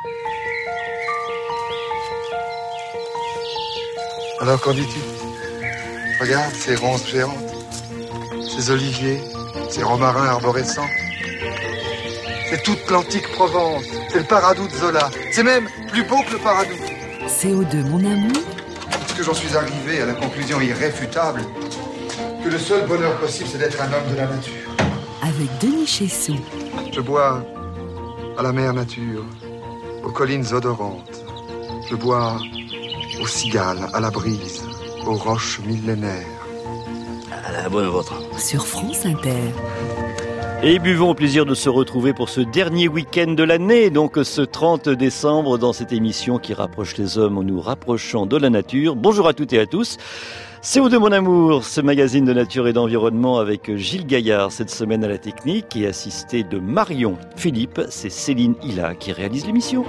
Alors qu'en dis-tu? Regarde ces ronces géantes, ces oliviers, ces romarins arborescents. C'est toute l'antique Provence, c'est le Paradou de Zola. C'est même plus beau que le Paradou. CO2, mon amour. Parce que j'en suis arrivé à la conclusion irréfutable que le seul bonheur possible, c'est d'être un homme de la nature. Avec Denis Chessou. Je bois à la mer nature, aux collines odorantes. Je bois aux cigales, à la brise, aux roches millénaires. À la bonne vôtre. Sur France Inter. Et buvons au plaisir de se retrouver pour ce dernier week-end de l'année, donc ce 30 décembre, dans cette émission qui rapproche les hommes en nous rapprochant de la nature. Bonjour à toutes et à tous. CO2 mon amour, ce magazine de nature et d'environnement avec Gilles Gaillard cette semaine à la technique et assisté de Marion Philippe. C'est Céline Hilla qui réalise l'émission.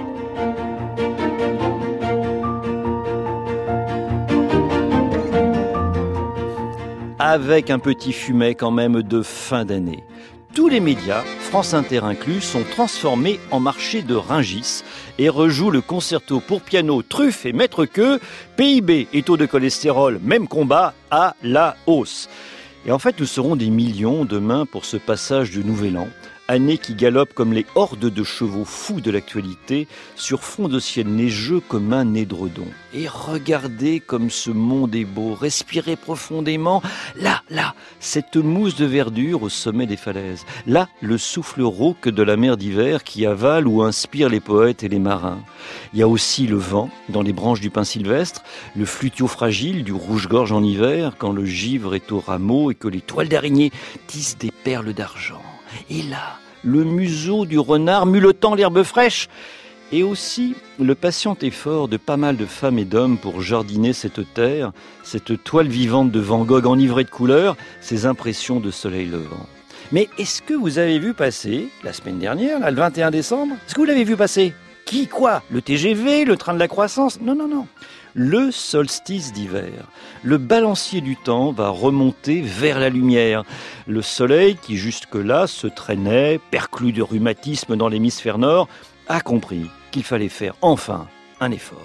Avec un petit fumet quand même de fin d'année. Tous les médias, France Inter inclus, sont transformés en marché de Rungis et rejouent le concerto pour piano, truffe et maître queue, PIB et taux de cholestérol, même combat, à la hausse. Et en fait, nous serons des millions demain pour ce passage du Nouvel An, année qui galope comme les hordes de chevaux fous de l'actualité sur fond de ciel neigeux comme un édredon. Et regardez comme ce monde est beau, respirez profondément. Là, cette mousse de verdure au sommet des falaises. Là, le souffle rauque de la mer d'hiver qui avale ou inspire les poètes et les marins. Il y a aussi le vent dans les branches du pin sylvestre, le flutio fragile du rouge-gorge en hiver quand le givre est au rameau et que les toiles d'araignée tissent des perles d'argent. Et là, le museau du renard mulottant l'herbe fraîche. Et aussi le patient effort de pas mal de femmes et d'hommes pour jardiner cette terre, cette toile vivante de Van Gogh enivrée de couleurs, ces impressions de soleil levant. Mais est-ce que vous avez vu passer, la semaine dernière, là, le 21 décembre, est-ce que vous l'avez vu passer? Qui, quoi? Le TGV, le train de la croissance? Non. Le solstice d'hiver. Le balancier du temps va remonter vers la lumière. Le soleil, qui jusque-là se traînait, perclus de rhumatisme dans l'hémisphère nord, a compris qu'il fallait faire enfin un effort.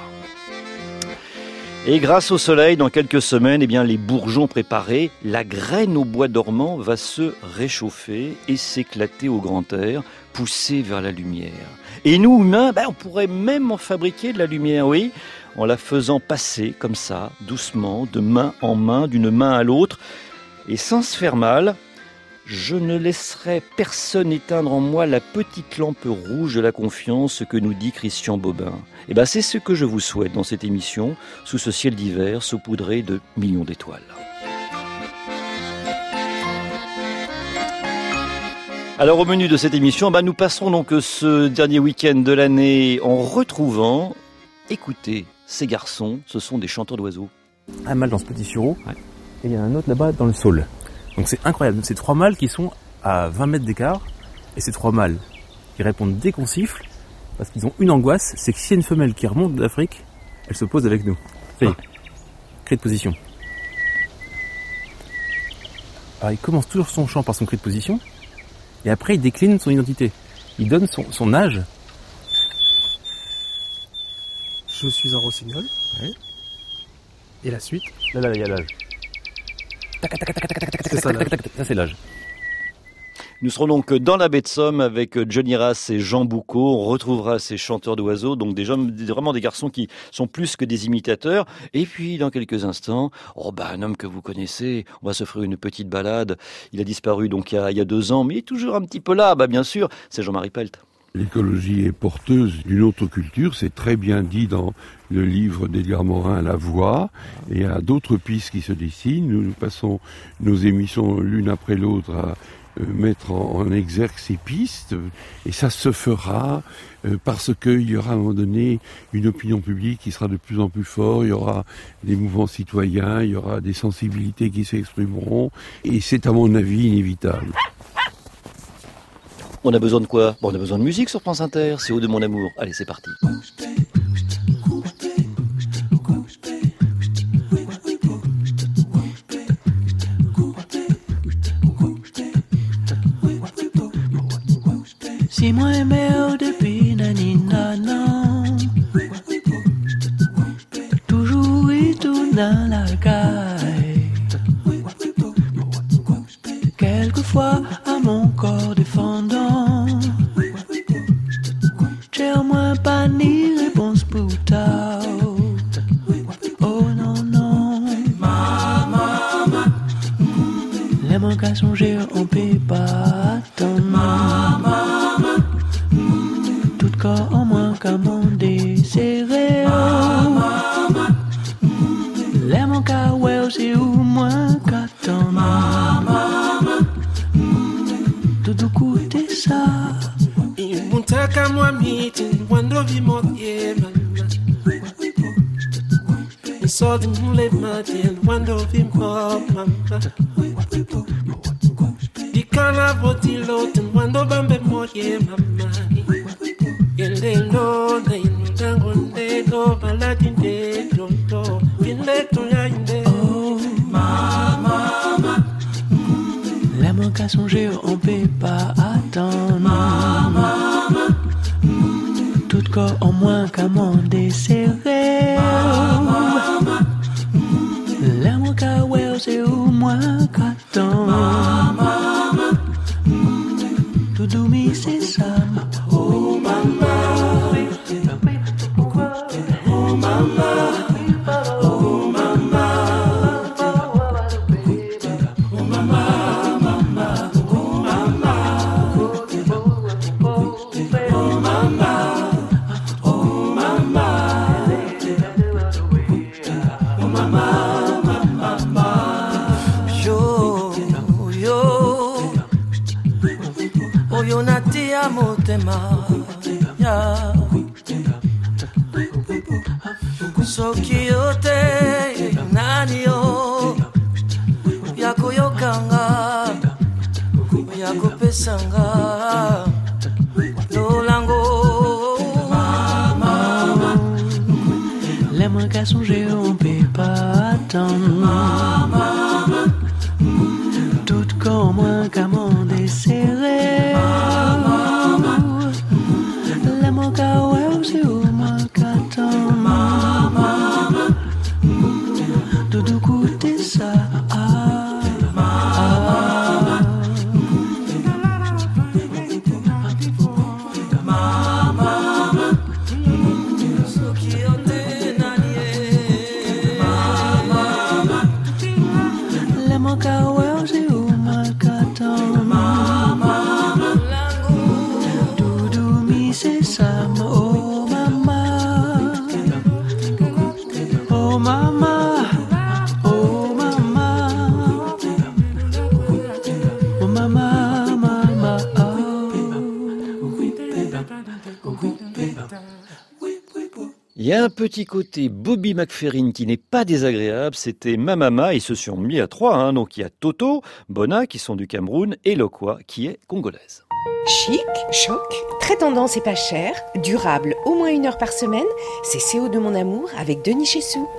Et grâce au soleil, dans quelques semaines, les bourgeons préparés, la graine au bois dormant va se réchauffer et s'éclater au grand air, pousser vers la lumière. Et nous, humains, on pourrait même en fabriquer de la lumière, oui, en la faisant passer comme ça, doucement, de main en main, d'une main à l'autre. Et sans se faire mal, je ne laisserai personne éteindre en moi la petite lampe rouge de la confiance que nous dit Christian Bobin. C'est ce que je vous souhaite dans cette émission, sous ce ciel d'hiver saupoudré de millions d'étoiles. Alors au menu de cette émission, nous passerons donc ce dernier week-end de l'année en retrouvant, écoutez, ces garçons, ce sont des chanteurs d'oiseaux. Un mâle dans ce petit sureau, ouais. Et il y a un autre là-bas dans le saule. Donc c'est incroyable, c'est 3 mâles qui sont à 20 mètres d'écart, et ces 3 mâles qui répondent dès qu'on siffle, parce qu'ils ont une angoisse, c'est que s'il y a une femelle qui remonte d'Afrique, elle se pose avec nous. Ça y est, cri de position. Alors il commence toujours son chant par son cri de position, et après il décline son identité. Il donne son âge. Je suis un rossignol. Ouais. Et la suite? Là, il y a l'âge. Ça, c'est l'âge. Nous serons donc dans la baie de Somme avec Johnny Rass et Jean Boucaud. On retrouvera ces chanteurs d'oiseaux, donc vraiment des garçons qui sont plus que des imitateurs. Et puis, dans quelques instants, un homme que vous connaissez, on va se faire une petite balade. Il a disparu donc il y a 2 ans, mais il est toujours un petit peu là, bien sûr. C'est Jean-Marie Pelt. L'écologie est porteuse d'une autre culture, c'est très bien dit dans le livre d'Edgar Morin, La Voix, et il y a d'autres pistes qui se dessinent. Nous passons nos émissions l'une après l'autre à mettre en exergue ces pistes, et ça se fera parce qu'il y aura à un moment donné une opinion publique qui sera de plus en plus forte, il y aura des mouvements citoyens, il y aura des sensibilités qui s'exprimeront, et c'est à mon avis inévitable. On a besoin de quoi? On a besoin de musique sur France Inter, CO2 mon amour. Allez, c'est parti. Si moi aimé depuis nanina j'ai au moins pas ni réponse pour tard. Oh non, non. Les manques à songer, on peut pas attendre. Tout corps en moins qu'à mon désiré. Les manques à ouais, c'est au moins qu'attendre. Tout coûter ça. Muntaka mwamiti wando vimoye mama. Isodi mule mati wando vimo mama. Dikana botilo wando bambe moye mama. Elelo na inudango ndelo baladi ndelo Pileto ya inde. Oh mama. Les manques à songer, on peut pas attendre. Tout corps en moins qu'à mon désiré. Les manques à ouais, c'est au moins qu'attendre. Tout doumi, c'est ça. Oh mama. Oh mama. Oh mama. Motema ya soki yote nani yo yako yokanga yako pesanga lolango mama. Les moins qu'à songer, on peut pas attendre. Tout corps moins qu'à mon désiré. Les moins qu'à ouais, c'est au moins qu'attendre. Tout coûter ça. Il y a un petit côté Bobby McFerrin qui n'est pas désagréable, c'était Mamama, ils se sont mis à trois, donc il y a Toto, Bona qui sont du Cameroun et Lokwa qui est congolaise. Chic, choc, très tendance et pas cher, durable au moins 1 heure par semaine, c'est CO de mon amour avec Denis Chessou.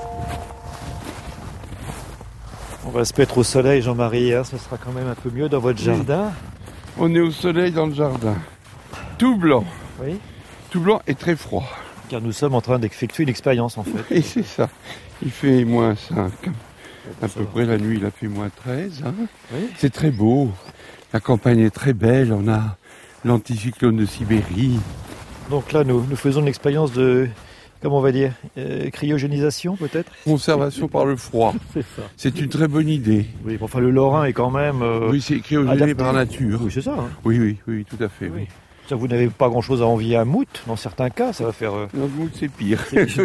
On va se mettre au soleil, Jean-Marie, ce sera quand même un peu mieux dans votre jardin. On est au soleil dans le jardin, tout blanc. Oui. Tout blanc et très froid. Car nous sommes en train d'effectuer une expérience en fait. Et c'est ça. Il fait moins 5. À peu près la nuit, il a fait moins 13. Oui. C'est très beau. La campagne est très belle. On a l'anticyclone de Sibérie. Donc là, nous faisons une expérience de, comment on va dire, cryogénisation peut-être ? Conservation par le froid. C'est ça. C'est une très bonne idée. Oui, enfin le Lorrain est quand même oui, c'est cryogénisé par nature. Oui, c'est ça. Oui, tout à fait. Oui. Ça, vous n'avez pas grand-chose à envier à Mout, dans certains cas, ça va faire... Non, Mout, c'est pire.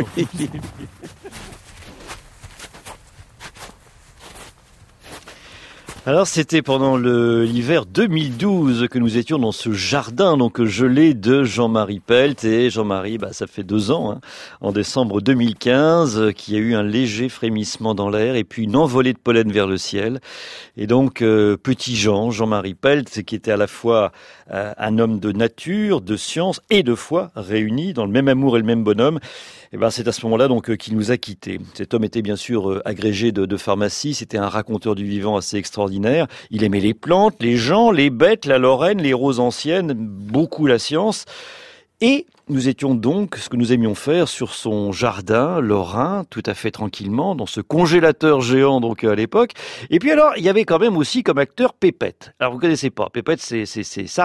Alors c'était pendant l'hiver 2012 que nous étions dans ce jardin donc gelé de Jean-Marie Pelt et Jean-Marie, ça fait 2 ans, en décembre 2015, qu'il y a eu un léger frémissement dans l'air et puis une envolée de pollen vers le ciel. Et donc petit Jean-Marie Pelt, qui était à la fois un homme de nature, de science et de foi réunis dans le même amour et le même bonhomme. Et c'est à ce moment-là donc qu'il nous a quittés. Cet homme était bien sûr agrégé de pharmacie, c'était un raconteur du vivant assez extraordinaire. Il aimait les plantes, les gens, les bêtes, la Lorraine, les roses anciennes, beaucoup la science. Et nous étions donc, ce que nous aimions faire, sur son jardin lorrain, tout à fait tranquillement, dans ce congélateur géant donc à l'époque. Et puis alors, il y avait quand même aussi comme acteur Pépette. Alors vous connaissez pas, Pépette c'est Sarah.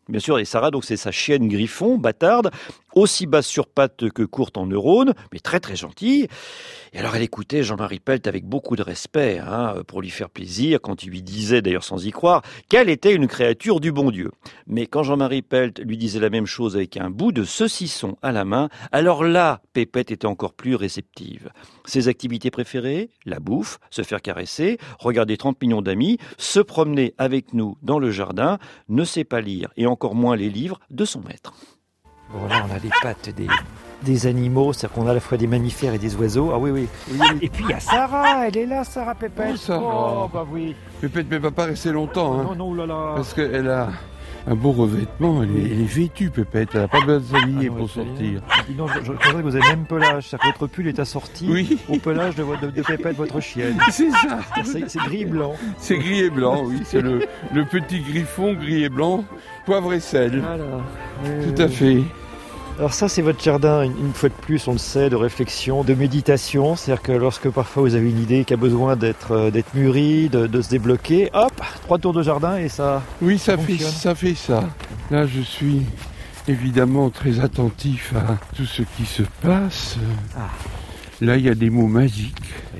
Bien sûr, et Sarah, donc c'est sa chienne Griffon, bâtarde, aussi basse sur pattes que courte en neurones, mais très très gentille. Et alors elle écoutait Jean-Marie Pelt avec beaucoup de respect, pour lui faire plaisir, quand il lui disait, d'ailleurs sans y croire, qu'elle était une créature du bon Dieu. Mais quand Jean-Marie Pelt lui disait la même chose avec un bout de saucisson à la main, alors là, Pépette était encore plus réceptive. Ses activités préférées, la bouffe, se faire caresser, regarder 30 millions d'amis, se promener avec nous dans le jardin, ne sait pas lire et encore moins les livres de son maître. Bon, là, on a les pattes des animaux, c'est-à-dire qu'on a à la fois des mammifères et des oiseaux. Ah oui. Et puis il y a Sarah, elle est là, Sarah Pépette. Oh, Sarah. Oh, bah oui. Pépette ne va pas rester longtemps. Non, oulala. Parce qu'elle a un beau revêtement, elle est vêtue, Pépette, elle n'a pas besoin de s'habiller pour sortir. Non, je pensais que vous avez le même pelage, c'est-à-dire que votre pull est assorti au pelage de Pépette, votre chienne. C'est ça. C'est gris et blanc. C'est gris et blanc, oui, c'est le petit griffon gris et blanc, poivre et sel. Voilà. Tout à fait. Alors ça, c'est votre jardin, une fois de plus, on le sait, de réflexion, de méditation. C'est-à-dire que lorsque parfois vous avez une idée qui a besoin d'être mûrie, de se débloquer, hop, 3 tours de jardin et ça. Oui, ça fait ça. Là, je suis évidemment très attentif à tout ce qui se passe. Là, il y a des mots magiques.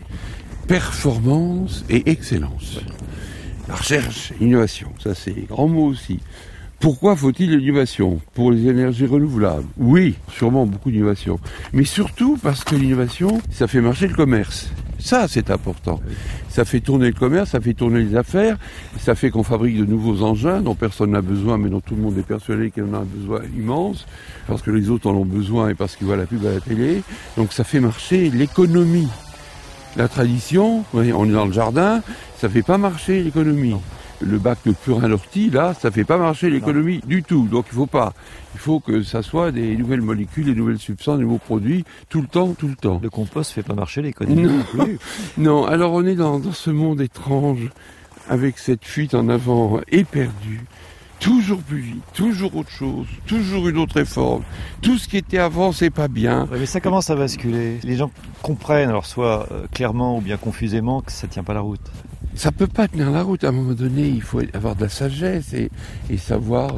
Performance et excellence. La recherche, innovation, ça c'est grand mot aussi. Pourquoi faut-il l'innovation? Pour les énergies renouvelables? Oui, sûrement beaucoup d'innovation. Mais surtout parce que l'innovation, ça fait marcher le commerce. Ça, c'est important. Ça fait tourner le commerce, ça fait tourner les affaires, ça fait qu'on fabrique de nouveaux engins dont personne n'a besoin, mais dont tout le monde est persuadé qu'il en a un besoin immense, parce que les autres en ont besoin et parce qu'ils voient la pub à la télé. Donc ça fait marcher l'économie. La tradition, on est dans le jardin, ça fait pas marcher l'économie. Le bac de purin d'ortie, là, ça fait pas marcher l'économie du tout. Donc il faut que ça soit des nouvelles molécules, des nouvelles substances, des nouveaux produits, tout le temps. Le compost fait pas marcher l'économie non plus. Non, alors on est dans ce monde étrange, avec cette fuite en avant éperdue. Toujours plus vite, toujours autre chose, toujours une autre réforme. Tout ce qui était avant, c'est pas bien. Ouais, mais ça commence à basculer. Les gens comprennent, alors soit clairement ou bien confusément, que ça tient pas la route. Ça peut pas tenir la route. À un moment donné, il faut avoir de la sagesse et savoir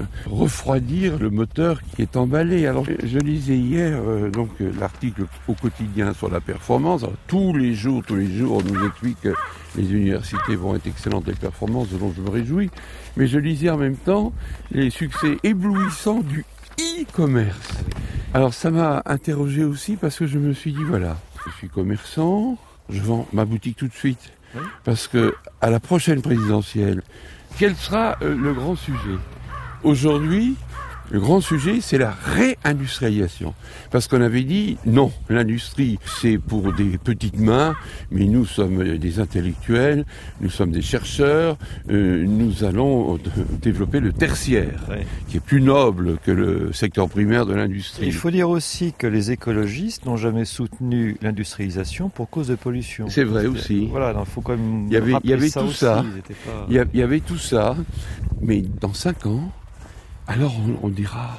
refroidir le moteur qui est emballé. Alors, je lisais hier l'article au quotidien sur la performance. Alors, tous les jours, on nous explique que les universités vont être excellentes, les performances, dont je me réjouis. Mais je lisais en même temps les succès éblouissants du e-commerce. Alors, ça m'a interrogé aussi parce que je me suis dit, voilà, je suis commerçant, je vends ma boutique tout de suite. Parce que à la prochaine présidentielle, quel sera le grand sujet? Aujourd'hui, le grand sujet, c'est la réindustrialisation. Parce qu'on avait dit, non, l'industrie, c'est pour des petites mains, mais nous sommes des intellectuels, nous sommes des chercheurs, nous allons développer le tertiaire, qui est plus noble que le secteur primaire de l'industrie. Il faut dire aussi que les écologistes n'ont jamais soutenu l'industrialisation pour cause de pollution. C'est vrai aussi. Voilà, il faut quand même il y avait ça tout aussi. ça. Il y avait tout ça, mais dans 5 ans, alors on dira,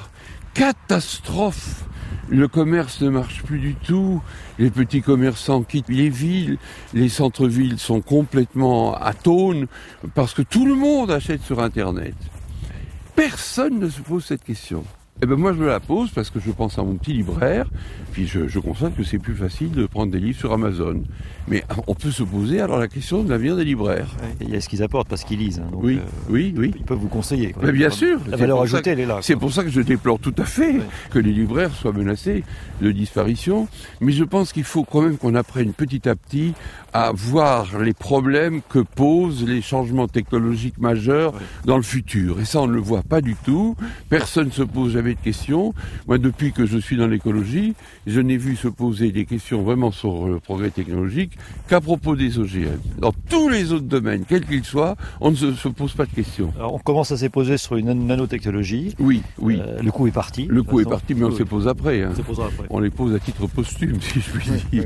catastrophe, le commerce ne marche plus du tout, les petits commerçants quittent les villes, les centres-villes sont complètement atones, parce que tout le monde achète sur Internet. Personne ne se pose cette question. Eh ben moi je me la pose parce que je pense à mon petit libraire, puis je constate que c'est plus facile de prendre des livres sur Amazon. Mais on peut se poser alors la question de l'avenir des libraires. Il y a ce qu'ils apportent parce qu'ils lisent. Donc, oui. Ils peuvent vous conseiller. Mais bien sûr. La valeur ajoutée, elle est là. C'est pour ça que je déplore tout à fait que les libraires soient menacés de disparition. Mais je pense qu'il faut quand même qu'on apprenne petit à petit à voir les problèmes que posent les changements technologiques majeurs dans le futur. Et ça, on ne le voit pas du tout. Personne ne se pose jamais de questions. Moi, depuis que je suis dans l'écologie, je n'ai vu se poser des questions vraiment sur le progrès technologique qu'à propos des OGM. Dans tous les autres domaines, quels qu'ils soient, on ne se pose pas de questions. Alors, on commence à se poser sur une nanotechnologie. Oui. Le coup est parti. Le coup est parti, mais on se pose après. On se posera après. On les pose à titre posthume, si je puis dire.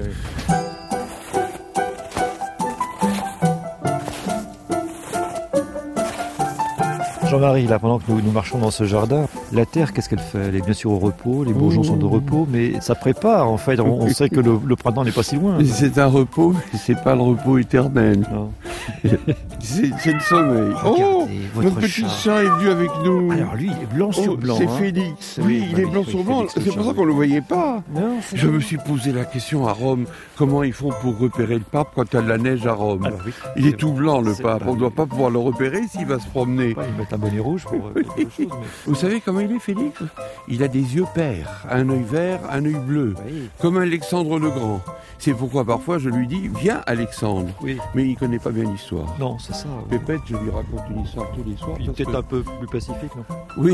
Jean-Marie, là, pendant que nous marchons dans ce jardin, la terre, qu'est-ce qu'elle fait? Elle est bien sûr au repos, les bourgeons sont de repos, mais ça prépare, en fait. On sait que le printemps n'est pas si loin. C'est un repos, mais c'est pas le repos éternel. Non. C'est le sommeil. Oh, notre petit chat est venu avec nous. Alors lui, il est blanc sur blanc. C'est hein. Félix. Oui, il est blanc sur blanc. C'est pour ça qu'on ne le voyait pas. Non, Je me suis posé la question à Rome, comment ils font pour repérer le pape quand il y a de la neige à Rome? Oui, il est tout blanc, le c'est pape. pas- On ne doit pas pouvoir le repérer s'il va se promener. Ils mettent un bonnet rouge pour autre chose. Mais... Vous savez comment il est, Félix? Il a des yeux pairs, un œil vert, un œil bleu, Oui. comme Alexandre le Grand. C'est pourquoi parfois je lui dis, viens Alexandre. Oui. Mais il ne connaît pas bien l'histoire. Non, c'est ça. Oui. Pépette, je lui raconte une histoire tous les soirs. Puis parce peut-être que- un peu plus pacifique, non? Oui.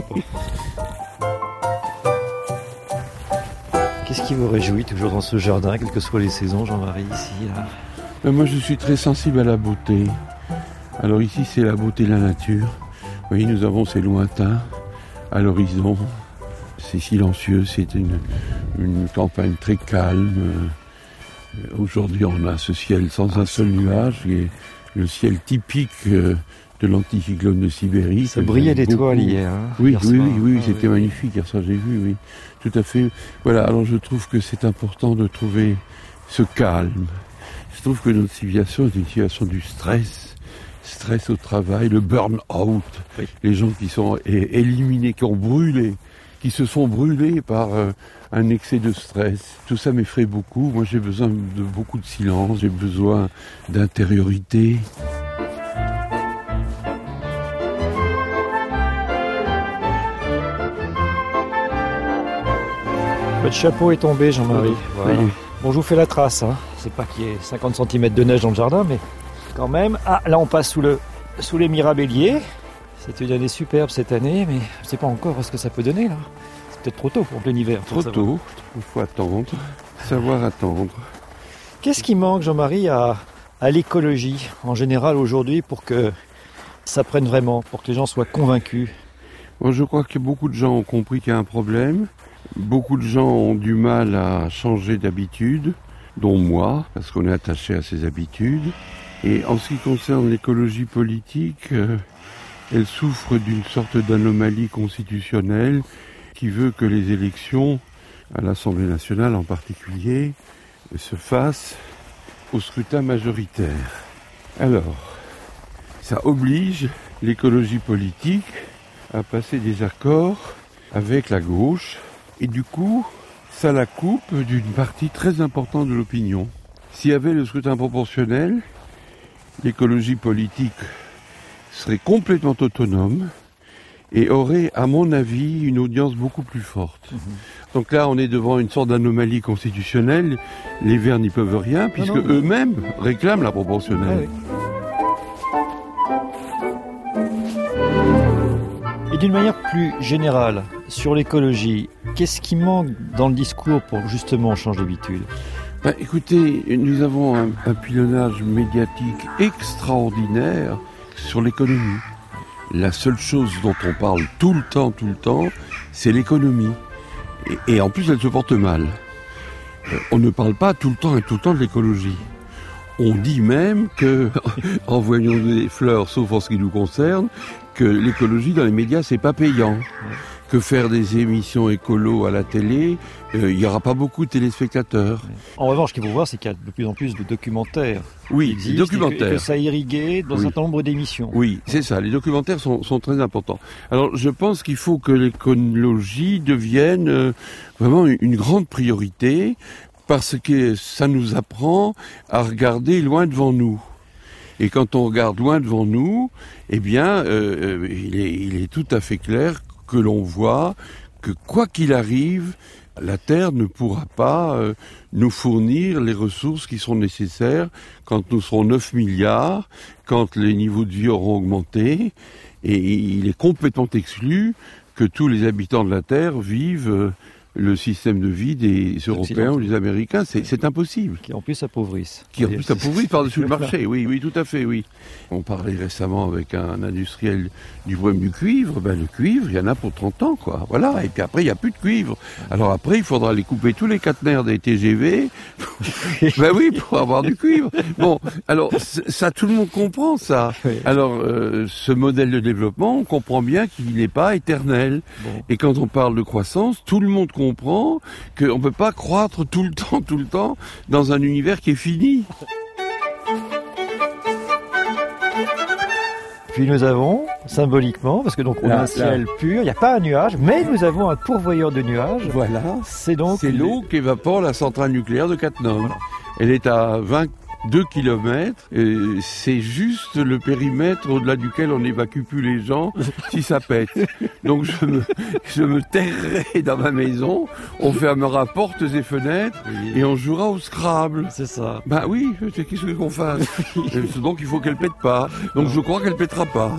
Qu'est-ce qui vous réjouit toujours dans ce jardin, quelles que soient les saisons, Jean-Marie, ici, là? Mais moi, je suis très sensible à la beauté. Alors ici, c'est la beauté de la nature. Vous voyez, nous avons ces lointains à l'horizon. C'est silencieux, c'est une campagne très calme. Aujourd'hui, on a ce ciel sans un seul nuage, qui est le ciel typique de l'anticyclone de Sibérie. Ça brillait d'étoiles hier. Hein, Oui, hier oui, soir. oui, oui, c'était magnifique, hier soir j'ai vu, oui. Tout à fait. Voilà, alors je trouve que c'est important de trouver ce calme. Je trouve que notre civilisation est une civilisation du stress au travail, le burn-out, Oui. les gens qui sont éliminés, qui ont brûlé, qui se sont brûlés par un excès de stress. Tout ça m'effraie beaucoup. Moi, j'ai besoin de beaucoup de silence, j'ai besoin d'intériorité. Votre chapeau est tombé, Jean-Marie. Voilà. Oui. Bon, je vous fais la trace. Hein. C'est pas qu'il y ait 50 cm de neige dans le jardin, mais quand même. Ah, là, on passe sous les mirabelliers. C'est une année superbe cette année, mais je ne sais pas encore ce que ça peut donner, là. C'est peut-être trop tôt pour plein hiver. Trop tôt, il faut attendre, savoir attendre. Qu'est-ce qui manque, Jean-Marie, à l'écologie, en général, aujourd'hui, pour que ça prenne vraiment, pour que les gens soient convaincus? Bon, je crois que beaucoup de gens ont compris qu'il y a un problème. Beaucoup de gens ont du mal à changer d'habitude, dont moi, parce qu'on est attaché à ces habitudes. Et en ce qui concerne l'écologie politique, elle souffre d'une sorte d'anomalie constitutionnelle qui veut que les élections, à l'Assemblée nationale en particulier, se fassent au scrutin majoritaire. Alors, ça oblige l'écologie politique à passer des accords avec la gauche, et du coup, ça la coupe d'une partie très importante de l'opinion. S'il y avait le scrutin proportionnel, l'écologie politique serait complètement autonome et aurait, à mon avis, une audience beaucoup plus forte. Donc là, on est devant une sorte d'anomalie constitutionnelle. Les Verts n'y peuvent rien, puisque eux-mêmes réclament la proportionnelle. Et d'une manière plus générale, sur l'écologie, qu'est-ce qui manque dans le discours pour justement changer d'habitude? Écoutez, nous avons un pilonnage médiatique extraordinaire sur l'économie. La seule chose dont on parle tout le temps, c'est l'économie. Et en plus, elle se porte mal. On ne parle pas tout le temps de l'écologie. On dit même que, en voyant des fleurs, sauf en ce qui nous concerne, que l'écologie dans les médias, c'est pas payant. Que faire des émissions écolo à la télé, il n'y aura pas beaucoup de téléspectateurs. En revanche, ce qu'il faut voir, c'est qu'il y a de plus en plus de documentaires. Oui, des documentaires. Et que ça a irrigué dans un certain nombre d'émissions. Oui, c'est ça. Les documentaires sont très importants. Alors, je pense qu'il faut que l'écologie devienne vraiment une grande priorité, parce que ça nous apprend à regarder loin devant nous. Et quand on regarde loin devant nous, eh bien, il est tout à fait clair que l'on voit que quoi qu'il arrive, la Terre ne pourra pas nous fournir les ressources qui sont nécessaires quand nous serons 9 milliards, quand les niveaux de vie auront augmenté, et il est complètement exclu que tous les habitants de la Terre vivent le système de vie des Européens ou des Américains. C'est impossible. Qui en plus appauvrissent. Qui en plus appauvrissent par-dessus le marché, oui, tout à fait, oui. On parlait récemment avec un industriel du problème du cuivre. Le cuivre, il y en a pour 30 ans, quoi. Voilà, et puis après, il n'y a plus de cuivre. Alors après, il faudra aller couper tous les caténaires des TGV, pour avoir du cuivre. Bon, alors, ça, tout le monde comprend, ça. Alors, ce modèle de développement, on comprend bien qu'il n'est pas éternel. Bon. Et quand on parle de croissance, tout le monde comprend qu'on ne peut pas croître tout le temps, dans un univers qui est fini. Puis nous avons, symboliquement, parce que donc on a un ciel pur, il n'y a pas un nuage, mais nous avons un pourvoyeur de nuages. Voilà. C'est l'eau qu'évapore la centrale nucléaire de Cattenom. Voilà. Elle est à 22 km, et c'est juste le périmètre au-delà duquel on n'évacue plus les gens si ça pète. Donc je me terrerai dans ma maison, on fermera portes et fenêtres et on jouera au Scrabble. C'est ça. Ben oui, qu'est-ce qu'on fasse? Donc il faut qu'elle pète pas. Donc je crois qu'elle pètera pas.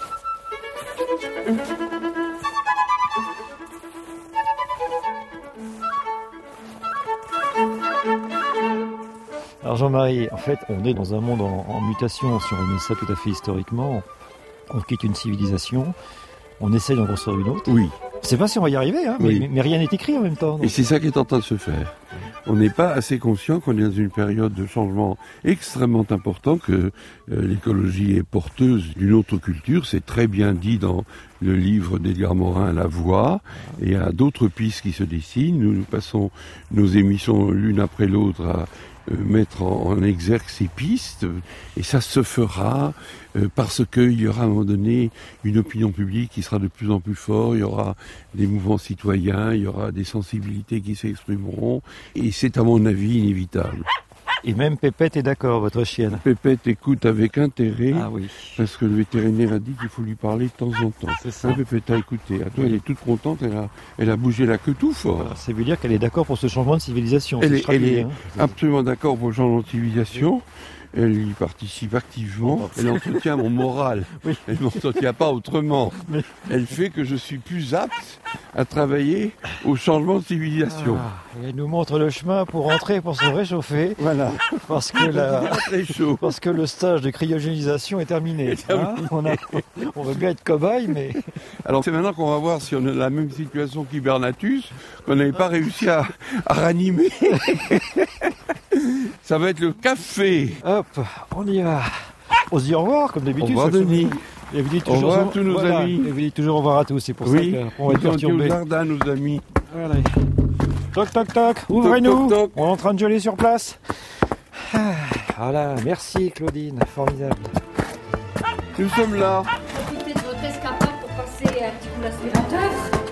Alors Jean-Marie, en fait, on est dans un monde en mutation, si on remet ça tout à fait historiquement. On quitte une civilisation, on essaye d'en construire une autre. Oui. On ne sait pas si on va y arriver, hein, oui. mais rien n'est écrit en même temps. Donc. Et c'est ça qui est en train de se faire. On n'est pas assez conscient qu'on est dans une période de changement extrêmement important, que l'écologie est porteuse d'une autre culture. C'est très bien dit dans le livre d'Edgar Morin, La Voix, et il y a d'autres pistes qui se dessinent. Nous passons nos émissions l'une après l'autre à mettre en exergue ces pistes, et ça se fera parce qu'il y aura à un moment donné une opinion publique qui sera de plus en plus forte, il y aura des mouvements citoyens, il y aura des sensibilités qui s'exprimeront, et c'est à mon avis inévitable. Et même Pépette est d'accord, votre chienne. Pépette écoute avec intérêt, oui. Parce que le vétérinaire a dit qu'il faut lui parler de temps en temps. C'est ça. Pépette a écouté. Elle est toute contente, elle a bougé la queue tout fort. Voilà, ça veut dire qu'elle est d'accord pour ce changement de civilisation. Elle est absolument d'accord pour le changement de civilisation. Elle y participe activement. Elle entretient mon moral. Oui. Elle ne m'entretient pas autrement. Mais elle fait que je suis plus apte à travailler au changement de civilisation. Et elle nous montre le chemin pour rentrer, pour se réchauffer. Voilà. Parce que le stage de cryogénisation est terminé. On veut bien être cobaye, mais... Alors c'est maintenant qu'on va voir si on a la même situation qu'Hibernatus, qu'on n'avait pas réussi à ranimer. Ça va être le café. Hop, on y va. On se dit au revoir, comme d'habitude. Au revoir, Denis. Et vous dites au revoir à tous nos amis. Et vous dites toujours au revoir à tous, c'est pour ça qu'on va être perturbés. Au jardin, nos amis. Voilà. Toc, toc, toc, ouvrez-nous. On est en train de geler sur place. Voilà, merci Claudine, formidable. Nous sommes là. Profitez de votre escapade pour passer un petit coup l'aspirateur.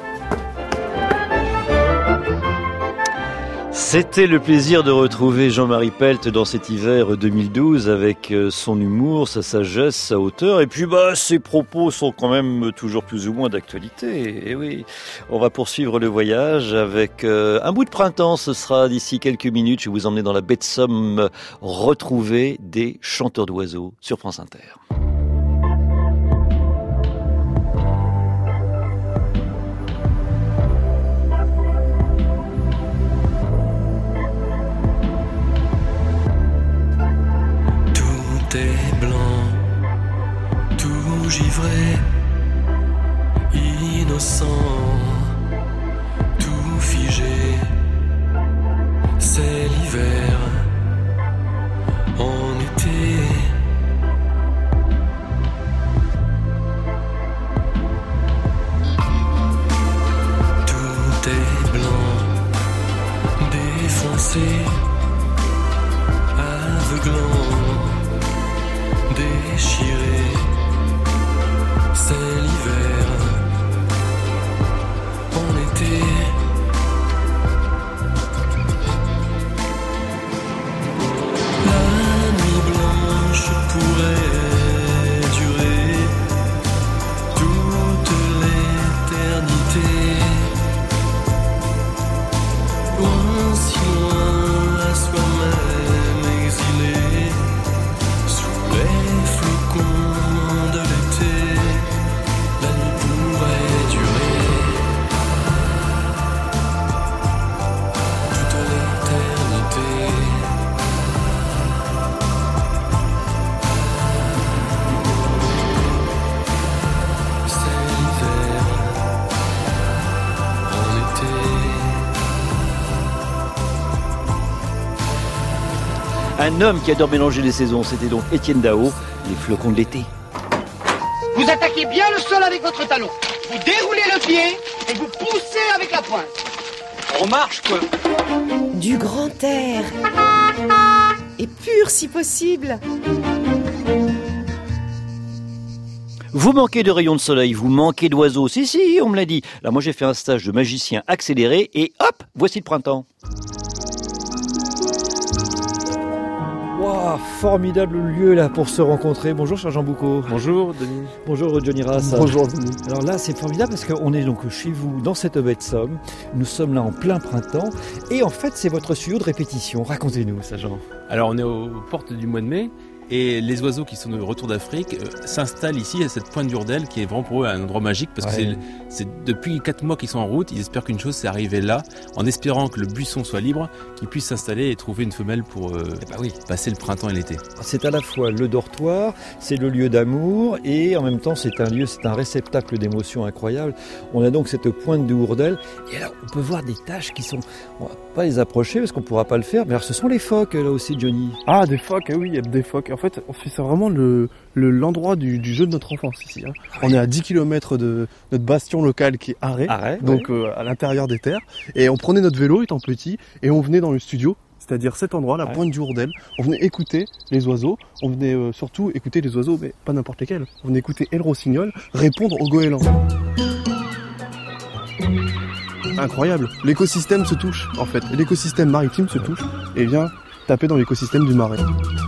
C'était le plaisir de retrouver Jean-Marie Pelt dans cet hiver 2012 avec son humour, sa sagesse, sa hauteur. Et puis, ses propos sont quand même toujours plus ou moins d'actualité. Et oui, on va poursuivre le voyage avec un bout de printemps. Ce sera d'ici quelques minutes. Je vais vous emmener dans la baie de Somme retrouver des chanteurs d'oiseaux sur France Inter. Est blanc, tout givré, innocent, tout figé. C'est l'hiver, en été. Tout est blanc, défoncé, aveuglant. Déchiré, c'est l'hiver, en été. La nuit blanche pourrait durer toute l'éternité. Loin, si loin, à soi-même exilé. Les flocons de l'été, la nuit pourrait durer toute l'éternité. C'est l'hiver, en été. Un homme qui adore mélanger les saisons, c'était donc Étienne Dao, les flocons de l'été. Vous attaquez bien le sol avec votre talon. Vous déroulez le pied et vous poussez avec la pointe. On marche, quoi. Du grand air. Et pur si possible. Vous manquez de rayons de soleil, vous manquez d'oiseaux. Si, on me l'a dit. Là, moi, j'ai fait un stage de magicien accéléré et hop, voici le printemps. Wow, formidable lieu là pour se rencontrer. Bonjour cher Jean Boucaud. Bonjour Denis. Bonjour Johnny Rass. Bonjour Denis. Alors là c'est formidable parce qu'on est donc chez vous dans cette baie de Somme. Nous sommes là en plein printemps et en fait c'est votre studio de répétition. Racontez-nous ça Jean. Alors on est aux portes du mois de mai et les oiseaux qui sont de retour d'Afrique s'installent ici à cette pointe d'Urdel qui est vraiment pour eux un endroit magique parce que c'est depuis 4 mois qu'ils sont en route. Ils espèrent qu'une chose c'est arriver là en espérant que le buisson soit libre, qu'ils puissent s'installer et trouver une femelle pour passer le printemps et l'été. C'est à la fois le dortoir, c'est le lieu d'amour et en même temps c'est un réceptacle d'émotions incroyables. On a donc cette pointe de Hourdel et alors on peut voir des taches qui sont, on va pas les approcher parce qu'on pourra pas le faire, mais alors ce sont les phoques là aussi Johnny. Ah des phoques, oui il y a des phoques. En fait c'est vraiment l'endroit du jeu de notre enfance ici. Hein. On est à 10 km de notre bastion local qui est Arrêt, donc à l'intérieur des terres. Et on prenait notre vélo étant petit et on venait dans le studio, c'est-à-dire cet endroit, la pointe du Hourdel. On venait écouter les oiseaux, on venait surtout écouter les oiseaux, mais pas n'importe lesquels. On venait écouter El Rossignol répondre aux goélands. Incroyable, l'écosystème se touche en fait, l'écosystème maritime se touche et vient taper dans l'écosystème du marais.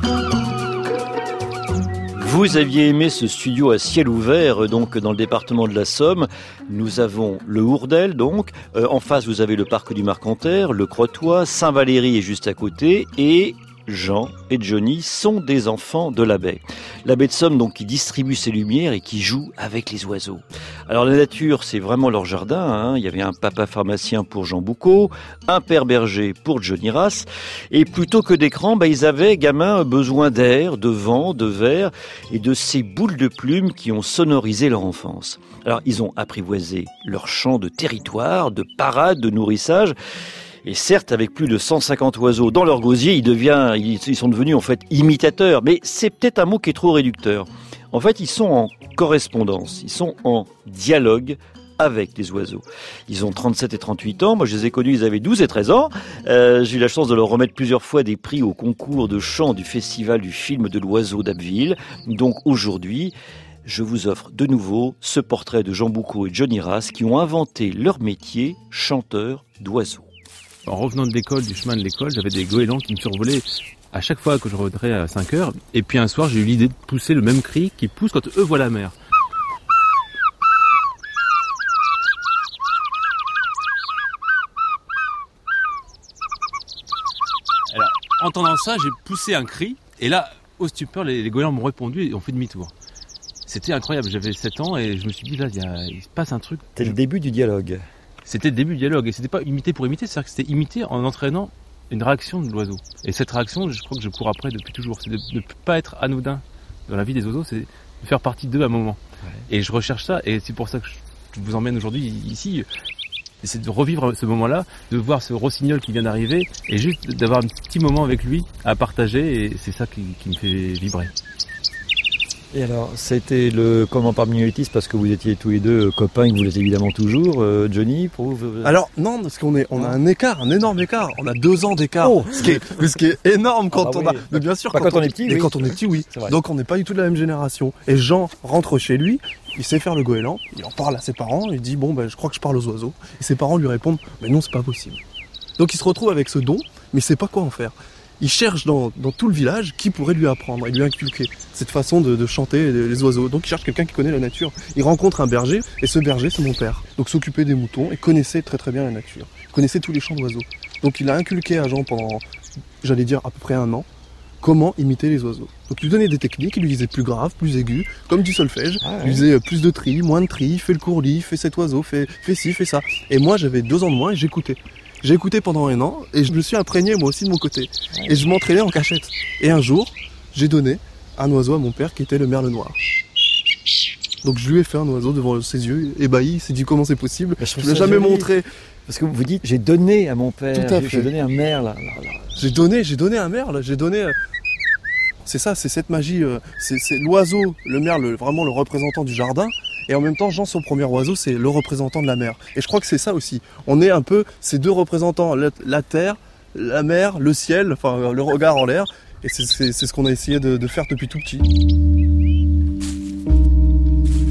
Vous aviez aimé ce studio à ciel ouvert, donc dans le département de la Somme. Nous avons le Hourdel, donc. En face, vous avez le parc du Marcanterre, le Crotoy, Saint-Valéry est juste à côté et Jean et Johnny sont des enfants de la baie. La baie de Somme, donc, qui distribue ses lumières et qui joue avec les oiseaux. Alors, la nature, c'est vraiment leur jardin, hein. Il y avait un papa pharmacien pour Jean Boucaud, un père berger pour Johnny Rass. Et plutôt que d'écran, ils avaient, gamins, besoin d'air, de vent, de verre et de ces boules de plumes qui ont sonorisé leur enfance. Alors, ils ont apprivoisé leur champ de territoire, de parade, de nourrissage. Et certes, avec plus de 150 oiseaux dans leur gosier, ils sont devenus en fait imitateurs. Mais c'est peut-être un mot qui est trop réducteur. En fait, ils sont en correspondance, ils sont en dialogue avec les oiseaux. Ils ont 37 et 38 ans. Moi, je les ai connus, ils avaient 12 et 13 ans. J'ai eu la chance de leur remettre plusieurs fois des prix au concours de chant du festival du film de l'oiseau d'Abbeville. Donc aujourd'hui, je vous offre de nouveau ce portrait de Jean Boucaud et Johnny Rass qui ont inventé leur métier, chanteur d'oiseaux. En revenant de l'école, du chemin de l'école, j'avais des goélands qui me survolaient à chaque fois que je rentrais à 5 heures. Et puis un soir, j'ai eu l'idée de pousser le même cri qu'ils poussent quand eux voient la mer. Alors, entendant ça, j'ai poussé un cri. Et là, au stupeur, les goélands m'ont répondu et ont fait demi-tour. C'était incroyable, j'avais 7 ans et je me suis dit, là, il se passe un truc. C'était le début du dialogue. C'était le début du dialogue et c'était pas imité pour imiter, c'est-à-dire que c'était imité en entraînant une réaction de l'oiseau. Et cette réaction, je crois que je cours après depuis toujours. C'est de ne pas être anodin dans la vie des oiseaux, c'est de faire partie d'eux à un moment. Ouais. Et je recherche ça et c'est pour ça que je vous emmène aujourd'hui ici. C'est de revivre ce moment-là, de voir ce rossignol qui vient d'arriver et juste d'avoir un petit moment avec lui à partager et c'est ça qui me fait vibrer. Et alors, c'était le comment parmi les parce que vous étiez tous les deux copains, que vous l'êtes évidemment toujours, Johnny, pour vous. Alors non, parce qu'on a un écart, un énorme écart. On a 2 ans d'écart, ce qui est énorme quand on a. Mais bien sûr, quand on est petit, oui. Quand on est petit, oui. Donc on n'est pas du tout de la même génération. Et Jean rentre chez lui, il sait faire le goéland, il en parle à ses parents, il dit je crois que je parle aux oiseaux. Et ses parents lui répondent mais non, c'est pas possible. Donc il se retrouve avec ce don, mais il sait pas quoi en faire. Il cherche dans tout le village qui pourrait lui apprendre et lui inculquer cette façon de chanter les oiseaux. Donc il cherche quelqu'un qui connaît la nature. Il rencontre un berger et ce berger c'est mon père. Donc s'occupait des moutons et connaissait très très bien la nature. Il connaissait tous les chants d'oiseaux. Donc il a inculqué à Jean pendant, j'allais dire à peu près 1 an, comment imiter les oiseaux. Donc il lui donnait des techniques, il lui disait plus grave, plus aigu, comme du solfège. Il lui disait plus de tri, moins de tri, fais le courlis, fais cet oiseau, fais ci, fais ça. Et moi j'avais 2 ans de moins et j'écoutais. J'ai écouté pendant 1 an et je me suis imprégné moi aussi de mon côté. Et je m'entraînais en cachette. Et un jour, j'ai donné un oiseau à mon père qui était le merle noir. Donc je lui ai fait un oiseau devant ses yeux, ébahi, il s'est dit comment c'est possible. Je ne l'ai jamais montré. Parce que vous dites, j'ai donné à mon père, j'ai donné un merle. J'ai donné un merle, C'est ça, c'est cette magie, c'est l'oiseau, le merle, vraiment le représentant du jardin. Et en même temps, Jean, son premier oiseau, c'est le représentant de la mer. Et je crois que c'est ça aussi. On est un peu ces 2 représentants, la terre, la mer, le ciel, enfin le regard en l'air. Et c'est ce qu'on a essayé de faire depuis tout petit.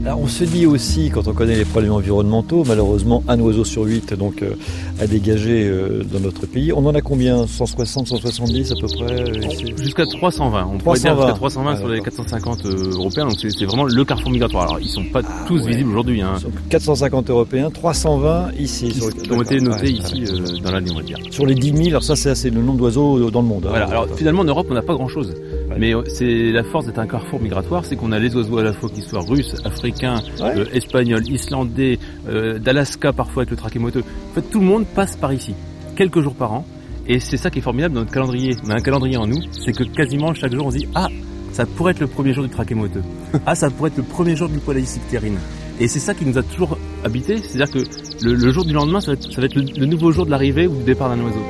Alors, on se dit aussi, quand on connaît les problèmes environnementaux, malheureusement, un oiseau sur 8 donc, a dégagé dans notre pays. On en a combien ? 160, 170 à peu près ici ? Jusqu'à 320. On pourrait dire jusqu'à 320 sur les 450 européens. Donc c'est vraiment le carrefour migratoire. Alors ils sont pas tous visibles aujourd'hui. Hein. 450 européens, 320 ici. Qui ont été notés ici dans l'année, on va dire. Sur les 10 000, alors ça c'est le nombre d'oiseaux dans le monde. Voilà. Alors finalement en Europe on n'a pas grand chose. Ouais. Mais c'est la force d'être un carrefour migratoire, c'est qu'on a les oiseaux à la fois qui soient russes, africains, espagnols, islandais, d'Alaska parfois avec le trachémoteux. En fait tout le monde passe par ici, quelques jours par an. Et c'est ça qui est formidable dans notre calendrier. On a un calendrier en nous, c'est que quasiment chaque jour on se dit « Ah, ça pourrait être le premier jour du trachémoteux. Ah, ça pourrait être le premier jour du polycyctérine. » Et c'est ça qui nous a toujours habité, c'est-à-dire que le jour du lendemain, ça va être le nouveau jour de l'arrivée ou du départ d'un oiseau.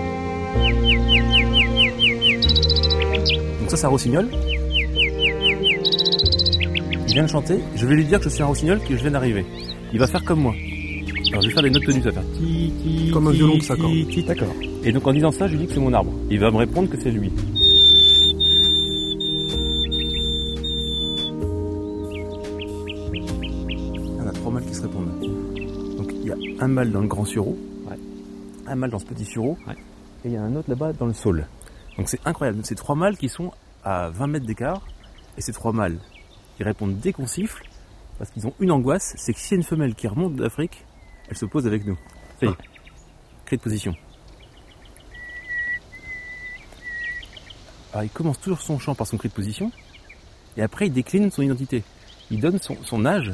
Donc ça, c'est un rossignol. Il vient de chanter, je vais lui dire que je suis un rossignol, que je viens d'arriver. Il va faire comme moi. Alors je vais faire des notes tenues, ça va faire ti, ti, comme un violon qui s'accorde. D'accord. Et donc en disant ça, je lui dis que c'est mon arbre. Il va me répondre que c'est lui. On a 3 mâles qui se répondent. Donc il y a un mâle dans le grand sureau, un mâle dans ce petit sureau, et il y a un autre là-bas dans le saule. Donc c'est incroyable. C'est 3 mâles qui sont à 20 mètres d'écart, et ces 3 mâles, ils répondent dès qu'on siffle, parce qu'ils ont une angoisse, c'est que s'il y a une femelle qui remonte d'Afrique, elle se pose avec nous. Ça y est, cri de position. Alors il commence toujours son chant par son cri de position, et après il décline son identité. Il donne son âge.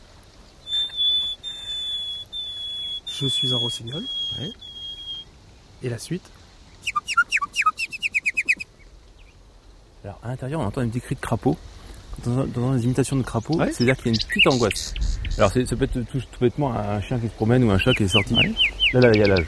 Je suis un rossignol. Ouais. Et la suite. Alors à l'intérieur on entend un petit cri de crapaud. Dans les imitations de crapaud, c'est-à-dire qu'il y a une petite angoisse. Alors ça peut être tout bêtement un chien qui se promène ou un chat qui est sorti. Là, il y a l'âge.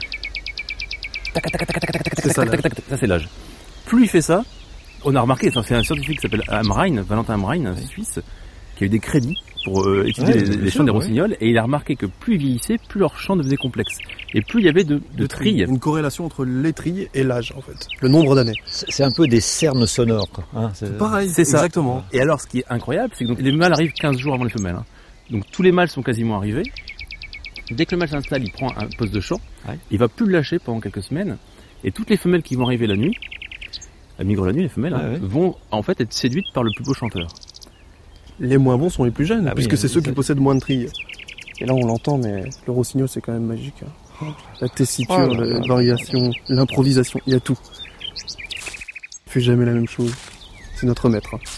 Ça c'est l'âge. Plus il fait ça, on a remarqué, c'est un scientifique qui s'appelle Amrein, Valentin Amrein, un Suisse, qui a eu des crédits pour étudier les chants des rossignols, et il a remarqué que plus ils vieillissaient, plus leur chant devenait complexe. Et plus il y avait de trilles. Une corrélation entre les trilles et l'âge, en fait. Le nombre d'années. C'est un peu des cernes sonores, quoi. Hein, c'est pareil, c'est ça. Exactement. Et alors, ce qui est incroyable, c'est que donc, les mâles arrivent 15 jours avant les femelles. Hein. Donc tous les mâles sont quasiment arrivés. Dès que le mâle s'installe, il prend un poste de chant. Il va plus le lâcher pendant quelques semaines. Et toutes les femelles qui vont arriver la nuit, elles migrent la nuit, les femelles, vont en fait être séduites par le plus beau chanteur. Les moins bons sont les plus jeunes, puisque c'est ceux qui possèdent moins de trilles. Et là on l'entend, mais le rossignol c'est quand même magique. Hein. La tessiture, la variation, l'improvisation, il y a tout. Il fait jamais la même chose. C'est notre maître. Hein.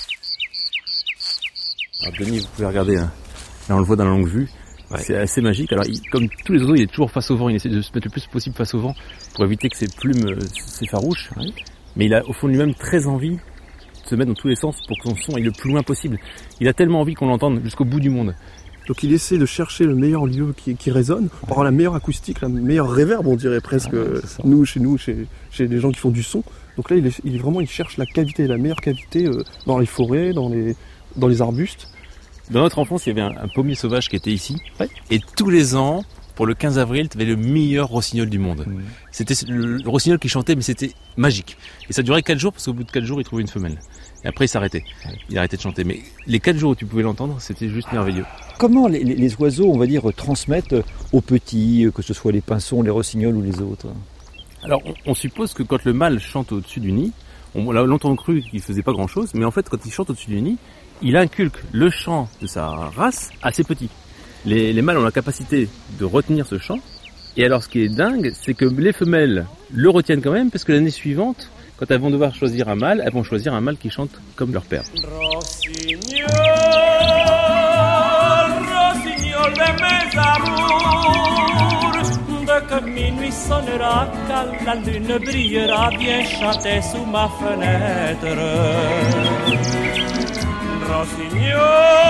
Alors Denis, vous pouvez regarder, hein. Là on le voit dans la longue vue. C'est assez magique. Alors, comme tous les oiseaux, il est toujours face au vent. Il essaie de se mettre le plus possible face au vent pour éviter que ses plumes s'effarouchent. Mais il a au fond de lui-même très envie de se mettre dans tous les sens pour que son son aille le plus loin possible. Il a tellement envie qu'on l'entende jusqu'au bout du monde. Donc il essaie de chercher le meilleur lieu qui résonne, pour avoir la meilleure acoustique, la meilleure réverb, on dirait presque, chez les gens qui font du son. Donc là, il cherche la cavité, la meilleure cavité dans les forêts, dans les arbustes. Dans notre enfance, il y avait un pommier sauvage qui était ici. Et tous les ans, pour le 15 avril, tu avais le meilleur rossignol du monde. C'était le rossignol qui chantait, mais c'était magique. Et ça durait 4 jours, parce qu'au bout de 4 jours, il trouvait une femelle. Et après, il s'arrêtait. Il arrêtait de chanter. Mais les 4 jours où tu pouvais l'entendre, c'était juste merveilleux. Comment les oiseaux, on va dire, transmettent aux petits, que ce soit les pinsons, les rossignols ou les autres? Alors, on suppose que quand le mâle chante au-dessus du nid, on l'a longtemps cru qu'il faisait pas grand-chose, mais en fait, quand il chante au-dessus du nid, il inculque le chant de sa race à ses petits. Les mâles ont la capacité de retenir ce chant. Et alors, ce qui est dingue, c'est que les femelles le retiennent quand même, parce que l'année suivante, quand elles vont devoir choisir un mâle, elles vont choisir un mâle qui chante comme leur père. Rossignol, rossignol de mes amours, dès que minuit sonnera, quand la lune brillera, viens chanter sous ma fenêtre. Rossignol,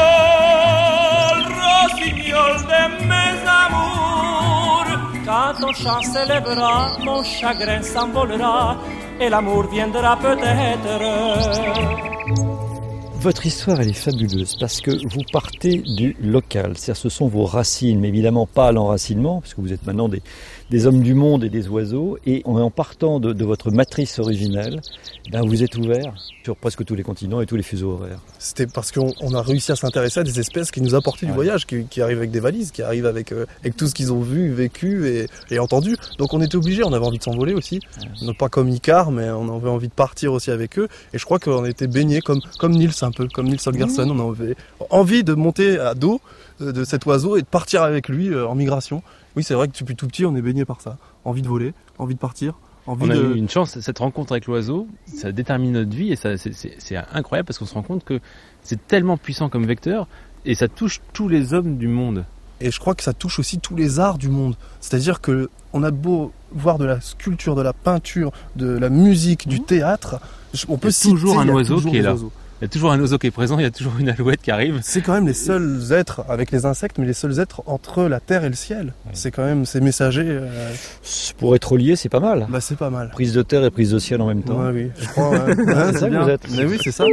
rossignol de mes amours, quand ton chant s'élèvera, mon chagrin s'envolera, et l'amour viendra peut-être. Votre histoire, elle est fabuleuse parce que vous partez du local, c'est-à-dire ce sont vos racines, mais évidemment pas à l'enracinement, parce que vous êtes maintenant des hommes du monde et des oiseaux, et en partant de votre matrice originelle, vous êtes ouvert sur presque tous les continents et tous les fuseaux horaires. C'était parce qu'on a réussi à s'intéresser à des espèces qui nous apportaient du voyage, qui arrivent avec des valises, qui arrivent avec tout ce qu'ils ont vu, vécu et entendu. Donc on était obligés, on avait envie de s'envoler aussi. Non pas comme Icare, mais on avait envie de partir aussi avec eux. Et je crois qu'on était baignés comme Niels un peu, comme Niels Holgersson. On avait envie de monter à dos de cet oiseau et de partir avec lui en migration. Oui, c'est vrai que depuis tout petit, on est baigné par ça. Envie de voler, envie de partir. On a eu une chance, cette rencontre avec l'oiseau, ça détermine notre vie et c'est incroyable parce qu'on se rend compte que c'est tellement puissant comme vecteur et ça touche tous les hommes du monde. Et je crois que ça touche aussi tous les arts du monde. C'est-à-dire que on a beau voir de la sculpture, de la peinture, de la musique, du théâtre, on peut citer, toujours un oiseau qui est là. Il y a toujours un oiseau qui est présent, il y a toujours une alouette qui arrive. C'est quand même les seuls êtres, avec les insectes, mais les seuls êtres entre la terre et le ciel. Ouais. C'est quand même ces messagers. Pour être relié, c'est pas mal. C'est pas mal. Prise de terre et prise de ciel en même temps. Ouais, oui, je crois. C'est ça que vous êtes. Mais oui, c'est ça.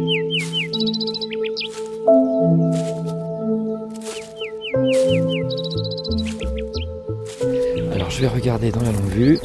Alors je vais regarder dans la longue vue.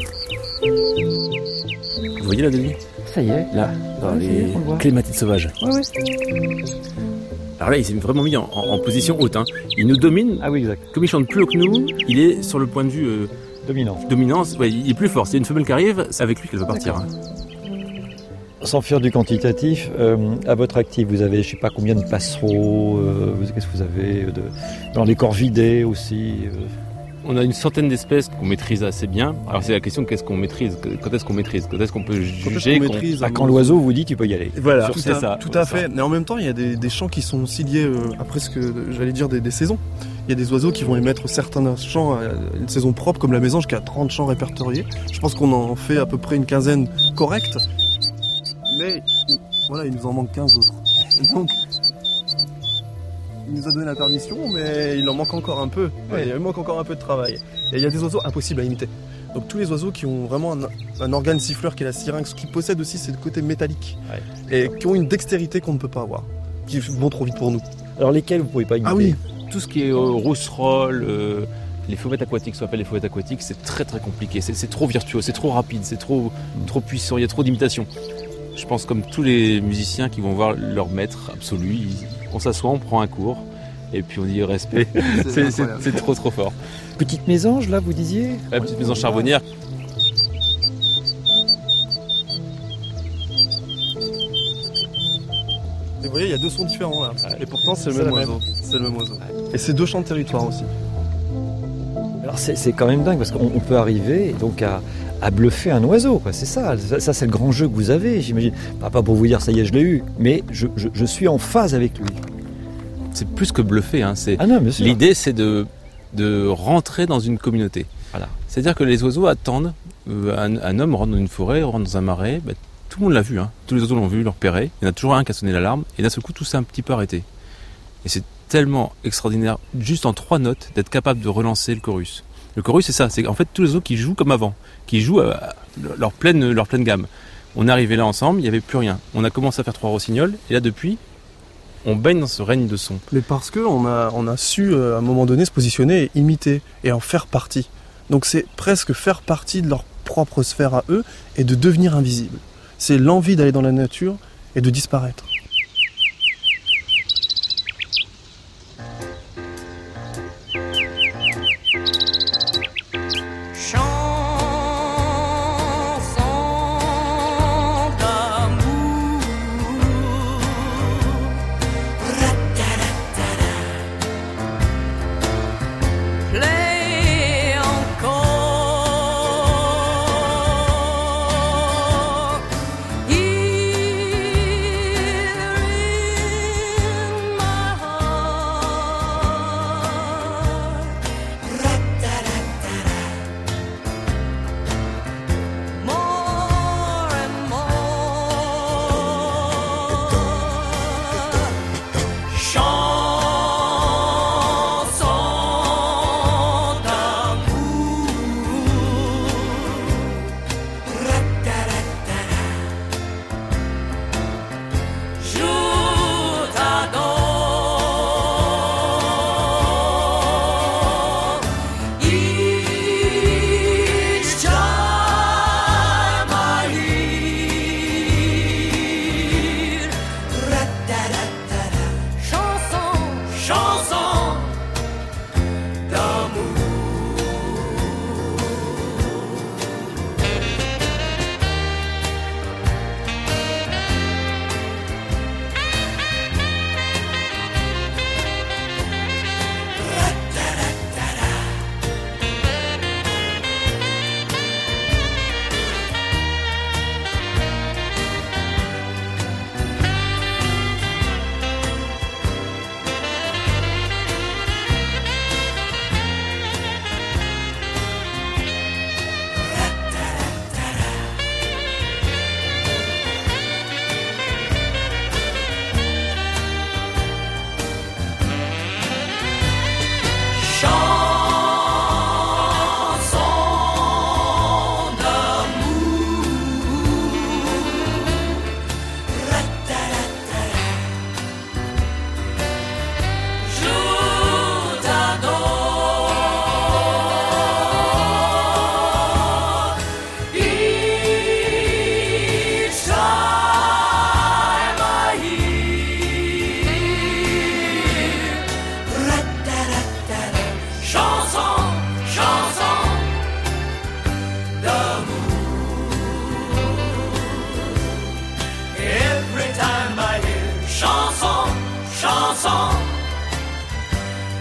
Vous voyez là, Denis ? Ça y est, là, dans les clématites sauvages. Ouais. Alors là, il s'est vraiment mis en position haute. Il nous domine. Ah oui, exact. Comme il chante plus haut que nous, il est sur le point de vue dominance. Ouais, il est plus fort. S'il y a une femelle qui arrive, c'est avec lui qu'elle va partir. Sans faire du quantitatif, à votre actif, vous avez, je sais pas combien de passereaux. Qu'est-ce que vous avez dans les corvidés aussi. On a une centaine d'espèces qu'on maîtrise assez bien. Alors c'est la question, qu'est-ce qu'on maîtrise ? Quand est-ce qu'on maîtrise ? Quand est-ce qu'on peut juger ? Quand l'oiseau vous dit tu peux y aller. Voilà, tout à fait. Mais en même temps, il y a des chants qui sont aussi liés à presque, j'allais dire, des saisons. Il y a des oiseaux qui vont émettre certains chants à une saison propre, comme la mésange qui a 30 chants répertoriés. Je pense qu'on en fait à peu près une quinzaine correcte. Mais voilà, il nous en manque 15 autres. Donc, il nous a donné la permission, mais il en manque encore un peu. Ouais. Il manque encore un peu de travail. Et il y a des oiseaux impossibles à imiter. Donc tous les oiseaux qui ont vraiment un organe siffleur qui est la syrinx, qui possède aussi ce côté métallique, et qui ont une dextérité qu'on ne peut pas avoir, qui vont trop vite pour nous. Alors lesquels vous ne pouvez pas imiter ? Ah oui. Tout ce qui est rousserolle, les fauvettes aquatiques, ce qu'on appelle les fauvettes aquatiques, c'est très très compliqué. C'est trop virtuose, c'est trop rapide, c'est trop puissant, il y a trop d'imitations. Je pense comme tous les musiciens qui vont voir leur maître absolu, on s'assoit, on prend un cours et puis on dit respect. c'est trop fort. Petite mésange là, vous disiez ? La petite mésange charbonnière. Et vous voyez, il y a deux sons différents là. Et pourtant c'est le même oiseau. C'est le même oiseau. Et c'est deux chants de territoire aussi. Alors c'est quand même dingue parce qu'on peut arriver donc à bluffer un oiseau, quoi. C'est ça c'est le grand jeu que vous avez, j'imagine. Pas pour vous dire ça y est, je l'ai eu, mais je suis en phase avec lui. C'est plus que bluffer, bien sûr. L'idée c'est de rentrer dans une communauté. Voilà. C'est-à-dire que les oiseaux attendent, un homme rentre dans une forêt, rentre dans un marais, tout le monde l'a vu, tous les oiseaux l'ont vu, l'ont repéré, il y en a toujours un qui a sonné l'alarme, et d'un seul coup tout s'est un petit peu arrêté. Et c'est tellement extraordinaire, juste en 3 notes, d'être capable de relancer le chorus. Le chorus, c'est ça, c'est en fait tous les oiseaux qui jouent comme avant, qui jouent leur pleine gamme. On est arrivé là ensemble, il n'y avait plus rien. On a commencé à faire 3 rossignols, et là depuis, on baigne dans ce règne de son. Mais parce qu'on a su à un moment donné se positionner et imiter, et en faire partie. Donc c'est presque faire partie de leur propre sphère à eux, et de devenir invisible. C'est l'envie d'aller dans la nature et de disparaître.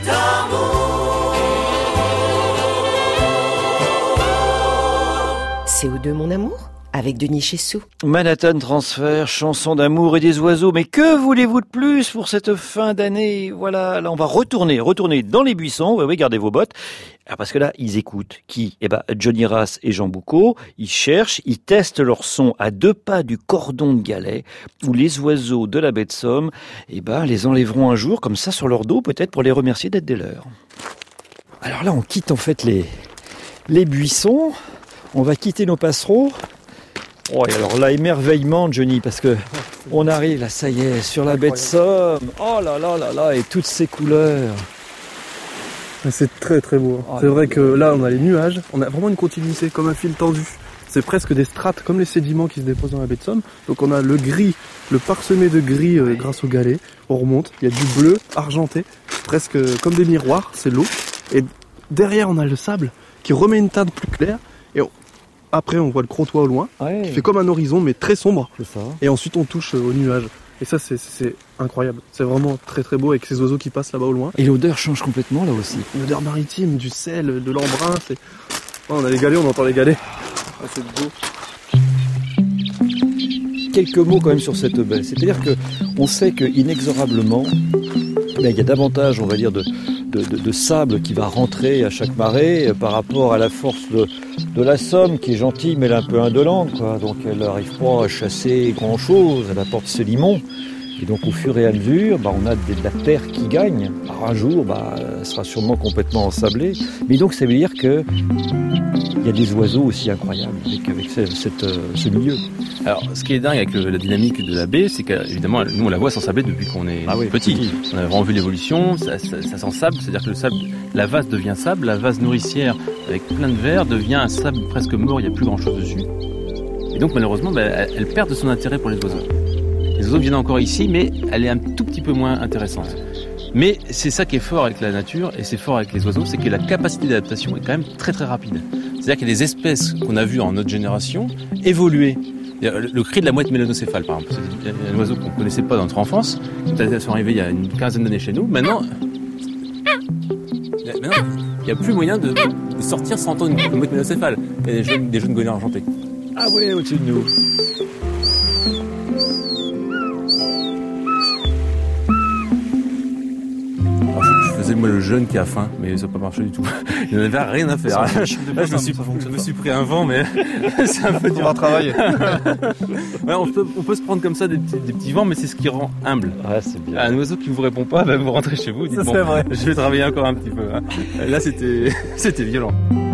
CO2 mon amour avec Denis Chessou. Manhattan Transfer, chanson d'amour et des oiseaux. Mais que voulez-vous de plus pour cette fin d'année? Voilà, là on va retourner dans les buissons. Oui, gardez vos bottes. Alors parce que là, ils écoutent qui? Johnny Rass et Jean Boucaud. Ils cherchent, ils testent leur son à 2 pas du cordon de Galets, où les oiseaux de la baie de Somme, les enlèveront un jour comme ça sur leur dos, peut-être pour les remercier d'être des leurs. Alors là, on quitte en fait les buissons. On va quitter nos passereaux. Oh, et alors là, émerveillement, Johnny, parce que on arrive, là, ça y est, sur la baie de Somme. Oh là là là là, et toutes ces couleurs. C'est très très beau. C'est vrai que là, on a les nuages. On a vraiment une continuité, comme un fil tendu. C'est presque des strates, comme les sédiments qui se déposent dans la baie de Somme. Donc on a le gris, le parsemé de gris grâce au galet. On remonte, il y a du bleu argenté, presque comme des miroirs, c'est l'eau. Et derrière, on a le sable qui remet une teinte plus claire. Et après, on voit le Crotoy au loin, qui fait comme un horizon, mais très sombre. C'est ça. Et ensuite, on touche aux nuages. Et ça, c'est incroyable. C'est vraiment très très beau avec ces oiseaux qui passent là-bas au loin. Et l'odeur change complètement là aussi. L'odeur maritime, du sel, de l'embrun. On a les galets, on entend les galets. C'est beau. Quelques mots quand même sur cette baie. C'est-à-dire que on sait que inexorablement, il y a davantage, on va dire, de sable qui va rentrer à chaque marée par rapport à la force de la Somme qui est gentille mais elle est un peu indolente, quoi. Donc elle n'arrive pas à chasser grand chose, elle apporte ses limons et donc au fur et à mesure on a de la terre qui gagne. Alors un jour elle sera sûrement complètement ensablée, mais donc ça veut dire que il y a des oiseaux aussi incroyables avec ce milieu. Alors, ce qui est dingue avec la dynamique de la baie, c'est qu'évidemment, nous on la voit s'ensabler depuis qu'on est petit. On a vraiment vu l'évolution, ça s'ensable, c'est-à-dire que le sable, la vase devient sable, la vase nourricière avec plein de verre devient un sable presque mort, il n'y a plus grand-chose dessus. Et donc malheureusement, elle perd de son intérêt pour les oiseaux. Les oiseaux viennent encore ici, mais elle est un tout petit peu moins intéressante. Mais c'est ça qui est fort avec la nature, et c'est fort avec les oiseaux, c'est que la capacité d'adaptation est quand même très très rapide. C'est-à-dire qu'il y a des espèces qu'on a vues en notre génération évoluer. Le cri de la mouette mélanocéphale, par exemple, c'est un oiseau qu'on ne connaissait pas dans notre enfance, qui sont arrivés il y a une quinzaine d'années chez nous. Maintenant, il n'y a plus moyen de sortir sans entendre une mouette mélanocéphale. Il y a des jeunes goélands argentés. Ah ouais, au-dessus de nous. C'est moi le jeune qui a faim, mais ça n'a pas marché du tout. Il n'en avait rien à faire. Là, je me suis pris un vent, mais c'est un peu dur à travailler. Ouais, on peut se prendre comme ça des petits vents, mais c'est ce qui rend humble. Ouais, c'est bien. Un oiseau qui vous répond pas, vous rentrez chez vous, dites ça, c'est vrai. Je vais travailler encore un petit peu. Là, c'était violent.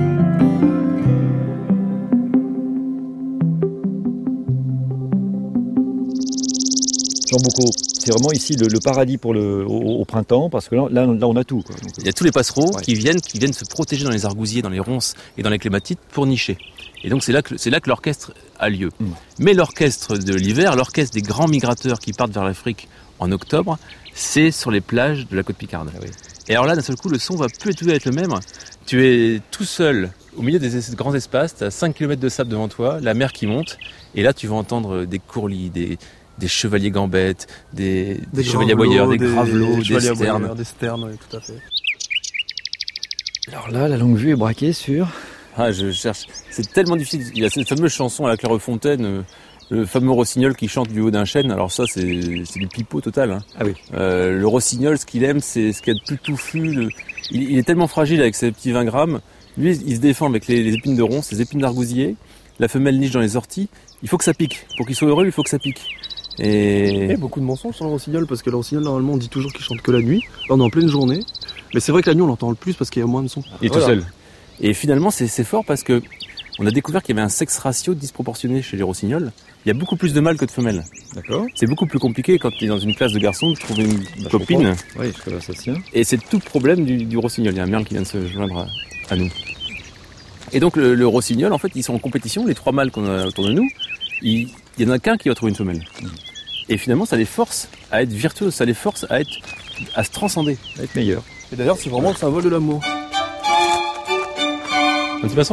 Jean Boucaud, c'est vraiment ici le paradis pour au printemps, parce que là on a tout, quoi. Donc, il y a tous les passereaux qui viennent se protéger dans les argousiers, dans les ronces et dans les clématites pour nicher. Et donc c'est là que l'orchestre a lieu. Mais l'orchestre de l'hiver, l'orchestre des grands migrateurs qui partent vers l'Afrique en octobre, c'est sur les plages de la côte picarde. Ah oui. Et alors là, d'un seul coup, le son va plus du tout être le même. Tu es tout seul au milieu des grands espaces, tu as 5 km de sable devant toi, la mer qui monte, et là tu vas entendre des courlis, des chevaliers gambettes, des chevaliers aboyeurs, des gravelots, des sternes. Des sternes, oui, tout à fait. Alors là, la longue vue est braquée sur... Ah, je cherche. C'est tellement difficile. Il y a cette fameuse chanson à la Clairefontaine, le fameux rossignol qui chante du haut d'un chêne. Alors ça, c'est du pipeau total. Hein. Ah oui. Le rossignol, ce qu'il aime, c'est ce qu'il y a de plus touffu. Il est tellement fragile avec ses petits 20 grammes. Lui, il se défend avec les épines de ronces, les épines d'argousier. La femelle niche dans les orties. Il faut que ça pique. Pour qu'il soit heureux, il faut que ça pique. Et beaucoup de mensonges sur le rossignol, parce que le rossignol, normalement, on dit toujours qu'il chante que la nuit. Là, on est en pleine journée. Mais c'est vrai que la nuit, on l'entend le plus parce qu'il y a moins de sons. Il est tout seul. Et finalement, c'est fort parce que on a découvert qu'il y avait un sexe ratio disproportionné chez les rossignols. Il y a beaucoup plus de mâles que de femelles. D'accord. C'est beaucoup plus compliqué quand tu es dans une classe de garçons de trouver une copine. Oui, jusque-là, ça tient. Et c'est tout le problème du rossignol. Il y a un merle qui vient de se joindre à nous. Et donc, le rossignol, en fait, ils sont en compétition. Les 3 mâles qu'on a autour de nous, il y en a qu'un qui va trouver une femelle. Et finalement, ça les force à être virtuoses, ça les force à se transcender, à être meilleurs. Et d'ailleurs, c'est vraiment le symbole de l'amour. Un petit passant ?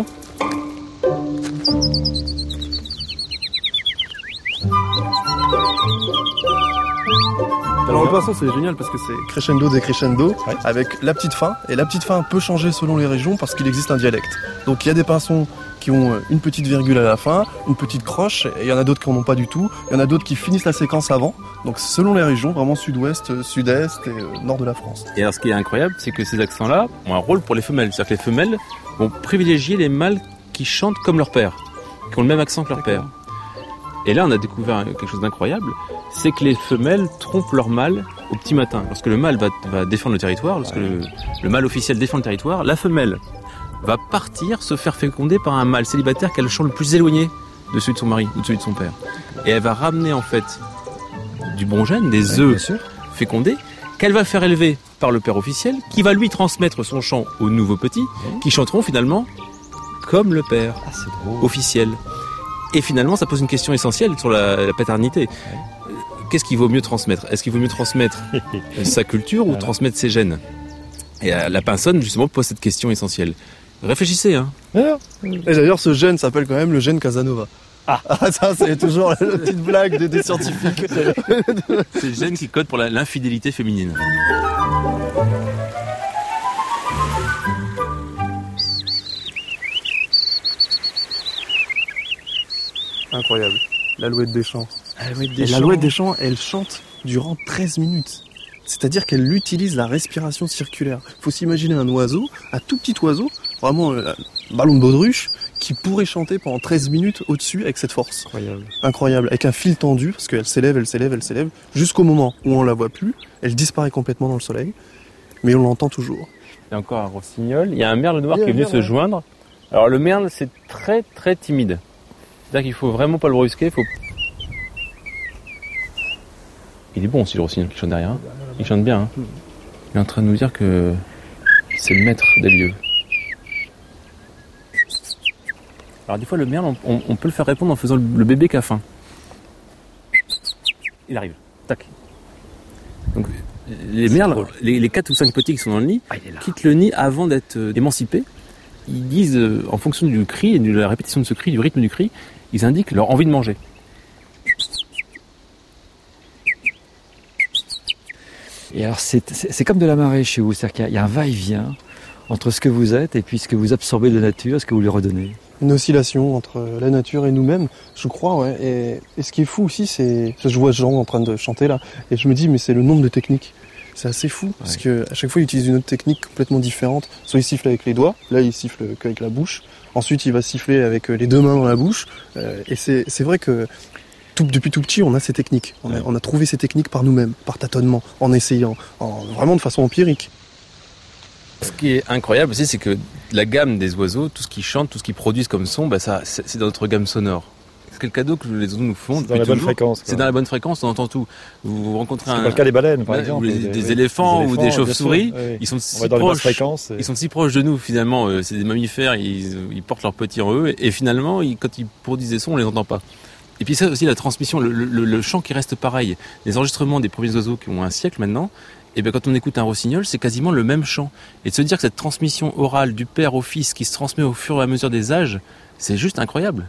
Alors le poisson c'est génial parce que c'est crescendo décrescendo avec la petite fin. Et la petite fin peut changer selon les régions parce qu'il existe un dialecte. Donc il y a des pinsons qui ont une petite virgule à la fin, une petite croche, et il y en a d'autres qui n'en ont pas du tout. Il y en a d'autres qui finissent la séquence avant. Donc selon les régions, vraiment sud-ouest, sud-est et nord de la France. Et alors ce qui est incroyable, c'est que ces accents-là ont un rôle pour les femelles. C'est-à-dire que les femelles vont privilégier les mâles qui chantent comme leur père, qui ont le même accent que leur père. Et là, on a découvert quelque chose d'incroyable, c'est que les femelles trompent leur mâle au petit matin. Lorsque le mâle va défendre le territoire, lorsque le mâle officiel défend le territoire, la femelle va partir se faire féconder par un mâle célibataire qui a le champ le plus éloigné de celui de son mari ou de celui de son père. Et elle va ramener en fait du bon gène, des œufs fécondés, qu'elle va faire élever par le père officiel, qui va lui transmettre son chant aux nouveaux petits, qui chanteront finalement comme le père officiel. Et finalement, ça pose une question essentielle sur la paternité. Qu'est-ce qu'il vaut mieux transmettre ? Est-ce qu'il vaut mieux transmettre sa culture ou transmettre ses gènes ? Et la pinsonne, justement, pose cette question essentielle. Réfléchissez, hein. Et d'ailleurs, ce gène s'appelle quand même le gène Casanova. Ah, ça, c'est toujours la petite blague des scientifiques. C'est le gène qui code pour l'infidélité féminine. Incroyable. L'alouette des champs. L'alouette des champs, elle chante durant 13 minutes. C'est-à-dire qu'elle utilise la respiration circulaire. Il faut s'imaginer un oiseau, un tout petit oiseau, vraiment un ballon de baudruche, qui pourrait chanter pendant 13 minutes au-dessus avec cette force. Incroyable. Avec un fil tendu, parce qu'elle s'élève, jusqu'au moment où on la voit plus. Elle disparaît complètement dans le soleil, mais on l'entend toujours. Il y a encore un rossignol. Il y a un merle noir qui est venu se joindre. Alors le merle, c'est très très timide. C'est-à-dire qu'il faut vraiment pas le brusquer. Il est bon aussi le rossignol qui chante derrière. Hein. Il chante bien. Hein. Il est en train de nous dire que c'est le maître des lieux. Alors des fois le merle, on peut le faire répondre en faisant le bébé qui a faim. Il arrive. Tac. Donc les merles, les 4 ou 5 petits qui sont dans le nid, quittent le nid avant d'être émancipés. Ils disent, en fonction du cri et de la répétition de ce cri, du rythme du cri, ils indiquent leur envie de manger. Et alors c'est comme de la marée chez vous, c'est-à-dire qu'il y a un va-et-vient entre ce que vous êtes et puis ce que vous absorbez de la nature, ce que vous lui redonnez. Une oscillation entre la nature et nous-mêmes, je crois, ouais. Et ce qui est fou aussi, c'est que je vois Jean en train de chanter là, et je me dis, mais c'est le nombre de techniques. C'est assez fou, parce que à chaque fois il utilise une autre technique complètement différente. Soit il siffle avec les doigts, là il siffle qu'avec la bouche. Ensuite il va siffler avec les 2 mains dans la bouche. Et c'est vrai que depuis tout petit on a ces techniques. On a trouvé ces techniques par nous-mêmes, par tâtonnement, en essayant, vraiment de façon empirique. Ce qui est incroyable aussi, c'est que la gamme des oiseaux, tout ce qu'ils chantent, tout ce qu'ils produisent comme son, c'est dans notre gamme sonore. C'est le cadeau que les oiseaux nous font. C'est dans la bonne fréquence. C'est dans la bonne fréquence, on entend tout. Vous rencontrez c'est pas le cas des baleines, par exemple. Des éléphants ou des chauves-souris, ils sont si proches. Ils sont si proches de nous, finalement. C'est des mammifères, ils portent leurs petits en eux, et finalement, quand ils produisent des sons, on les entend pas. Et puis ça aussi, la transmission, le chant qui reste pareil. Les enregistrements des premiers oiseaux qui ont un siècle maintenant, et bien quand on écoute un rossignol, c'est quasiment le même chant. Et de se dire que cette transmission orale du père au fils qui se transmet au fur et à mesure des âges, c'est juste incroyable.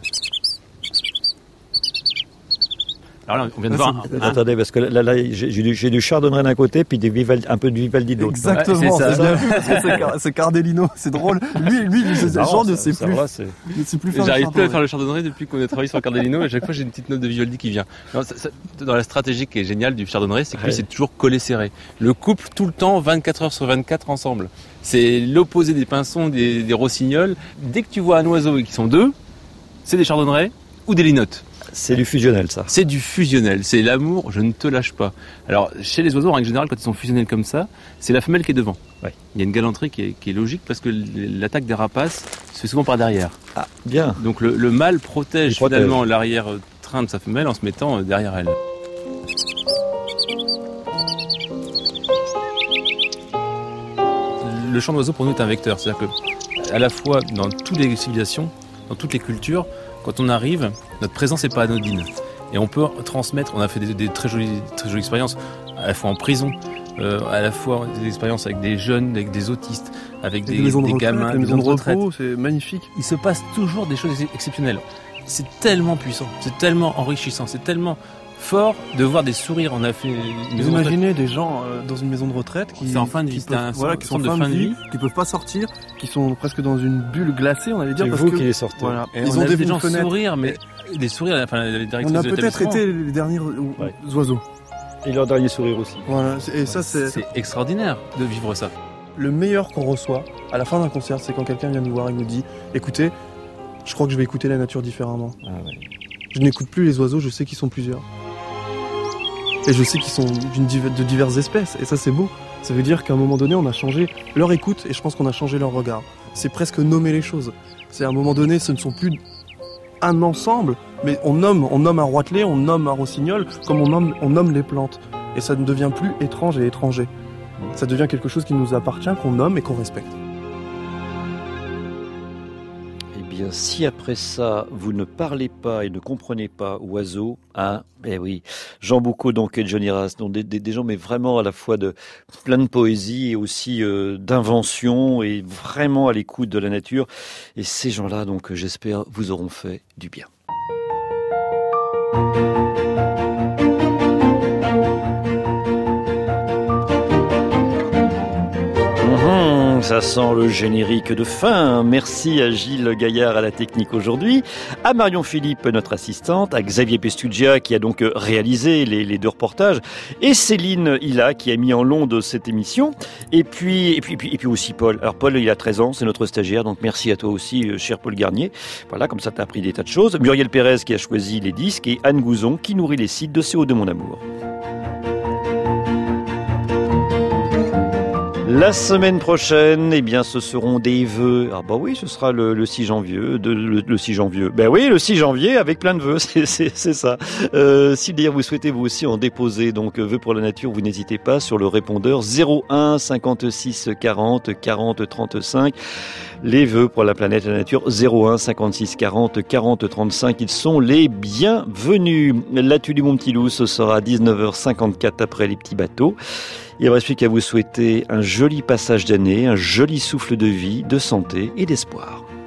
Alors là, on vient de voir. Attendez, parce que là j'ai du chardonneret d'un côté, puis un peu de Vivaldi de l'autre. Exactement, c'est bien vu, parce que c'est Cardellino, c'est drôle. Lui, ce genre ne sait plus. J'arrive plus à faire le chardonneret depuis qu'on a travaillé sur Cardellino, et à chaque fois j'ai une petite note de Vivaldi qui vient. Non, dans la stratégie qui est géniale du chardonneret, c'est que lui, c'est toujours collé serré. Le couple, tout le temps, 24 heures sur 24 ensemble. C'est l'opposé des pinsons, des rossignols. Dès que tu vois un oiseau et qu'ils sont 2, c'est des chardonnerets ou des linottes. C'est du fusionnel, ça. C'est du fusionnel. C'est l'amour, je ne te lâche pas. Alors, chez les oiseaux, en règle générale, quand ils sont fusionnels comme ça, c'est la femelle qui est devant. Ouais. Il y a une galanterie qui est logique parce que l'attaque des rapaces se fait souvent par derrière. Ah, bien. Donc, le mâle protège finalement l'arrière-train de sa femelle en se mettant derrière elle. Le chant d'oiseau, pour nous, est un vecteur. C'est-à-dire que, à la fois, dans toutes les civilisations, dans toutes les cultures, quand on arrive, notre présence n'est pas anodine. Et on peut transmettre, on a fait des très jolies expériences, à la fois en prison, à la fois des expériences avec des jeunes, avec des autistes, avec des gamins, des maisons de retraite. C'est magnifique. Il se passe toujours des choses exceptionnelles. C'est tellement puissant, c'est tellement enrichissant, c'est tellement fort de voir des sourires. On a fait une maison de retraite. Imaginez des gens dans une maison de retraite qui, c'est en fin de vie, qui peuvent, qui sont de fin de vie, qui peuvent pas sortir, qui sont presque dans une bulle glacée, on allait dire. C'est parce vous que, qui les sortez. Voilà, Et ils on ont a des vu des gens fenêtres. sourire, mais des sourires. Enfin, les directrices On a de peut-être l'établissement. été les derniers oiseaux. Et leur dernier sourire aussi. Voilà, et ça c'est extraordinaire de vivre ça. le meilleur qu'on reçoit à la fin d'un concert, c'est quand quelqu'un vient nous voir et nous dit écoutez, je crois que je vais écouter la nature différemment. Ah ouais. Je n'écoute plus les oiseaux, je sais qu'ils sont plusieurs. Et je sais qu'ils sont de diverses espèces. Et ça, c'est beau. Ça veut dire qu'à un moment donné, on a changé leur écoute et je pense qu'on a changé leur regard. C'est presque nommer les choses. C'est à un moment donné, ce ne sont plus un ensemble, mais on nomme un roitelet, on nomme un rossignol, comme on nomme les plantes. Et ça ne devient plus étrange et étranger. Ça devient quelque chose qui nous appartient, qu'on nomme et qu'on respecte. Eh bien, si après ça, vous ne parlez pas et ne comprenez pas oiseau, hein, eh oui, Jean Boucaud donc et Johnny Ras, donc des gens mais vraiment à la fois de plein de poésie et aussi d'invention et vraiment à l'écoute de la nature. Et ces gens-là, donc j'espère, vous auront fait du bien. Ça sent le générique de fin. Merci à Gilles Gaillard à la technique aujourd'hui, à Marion Philippe, notre assistante, à Xavier Pestugia qui a donc réalisé les deux reportages, et Céline Hilla qui a mis en l'onde cette émission, et puis aussi Paul. Alors Paul, il a 13 ans, c'est notre stagiaire, donc merci à toi aussi, cher Paul Garnier. Voilà, comme ça t'as appris des tas de choses. Muriel Pérez qui a choisi les disques, et Anne Gouzon qui nourrit les sites de CO2 Mon Amour. La semaine prochaine, eh bien, ce seront des vœux. Ah bah oui, ce sera le 6 janvier. Le 6 janvier. Ben oui, le 6 janvier avec plein de vœux, c'est ça. Si d'ailleurs vous souhaitez vous aussi en déposer, donc vœux pour la nature, vous n'hésitez pas sur le répondeur 01 56 40 40 35. Les vœux pour la planète et la nature 01 56 40 40 35. Ils sont les bienvenus. L'Atu du Mon Petit Loup, ce sera à 19h54 après les petits bateaux. Il ne reste plus qu'à vous souhaiter un joli passage d'année, un joli souffle de vie, de santé et d'espoir.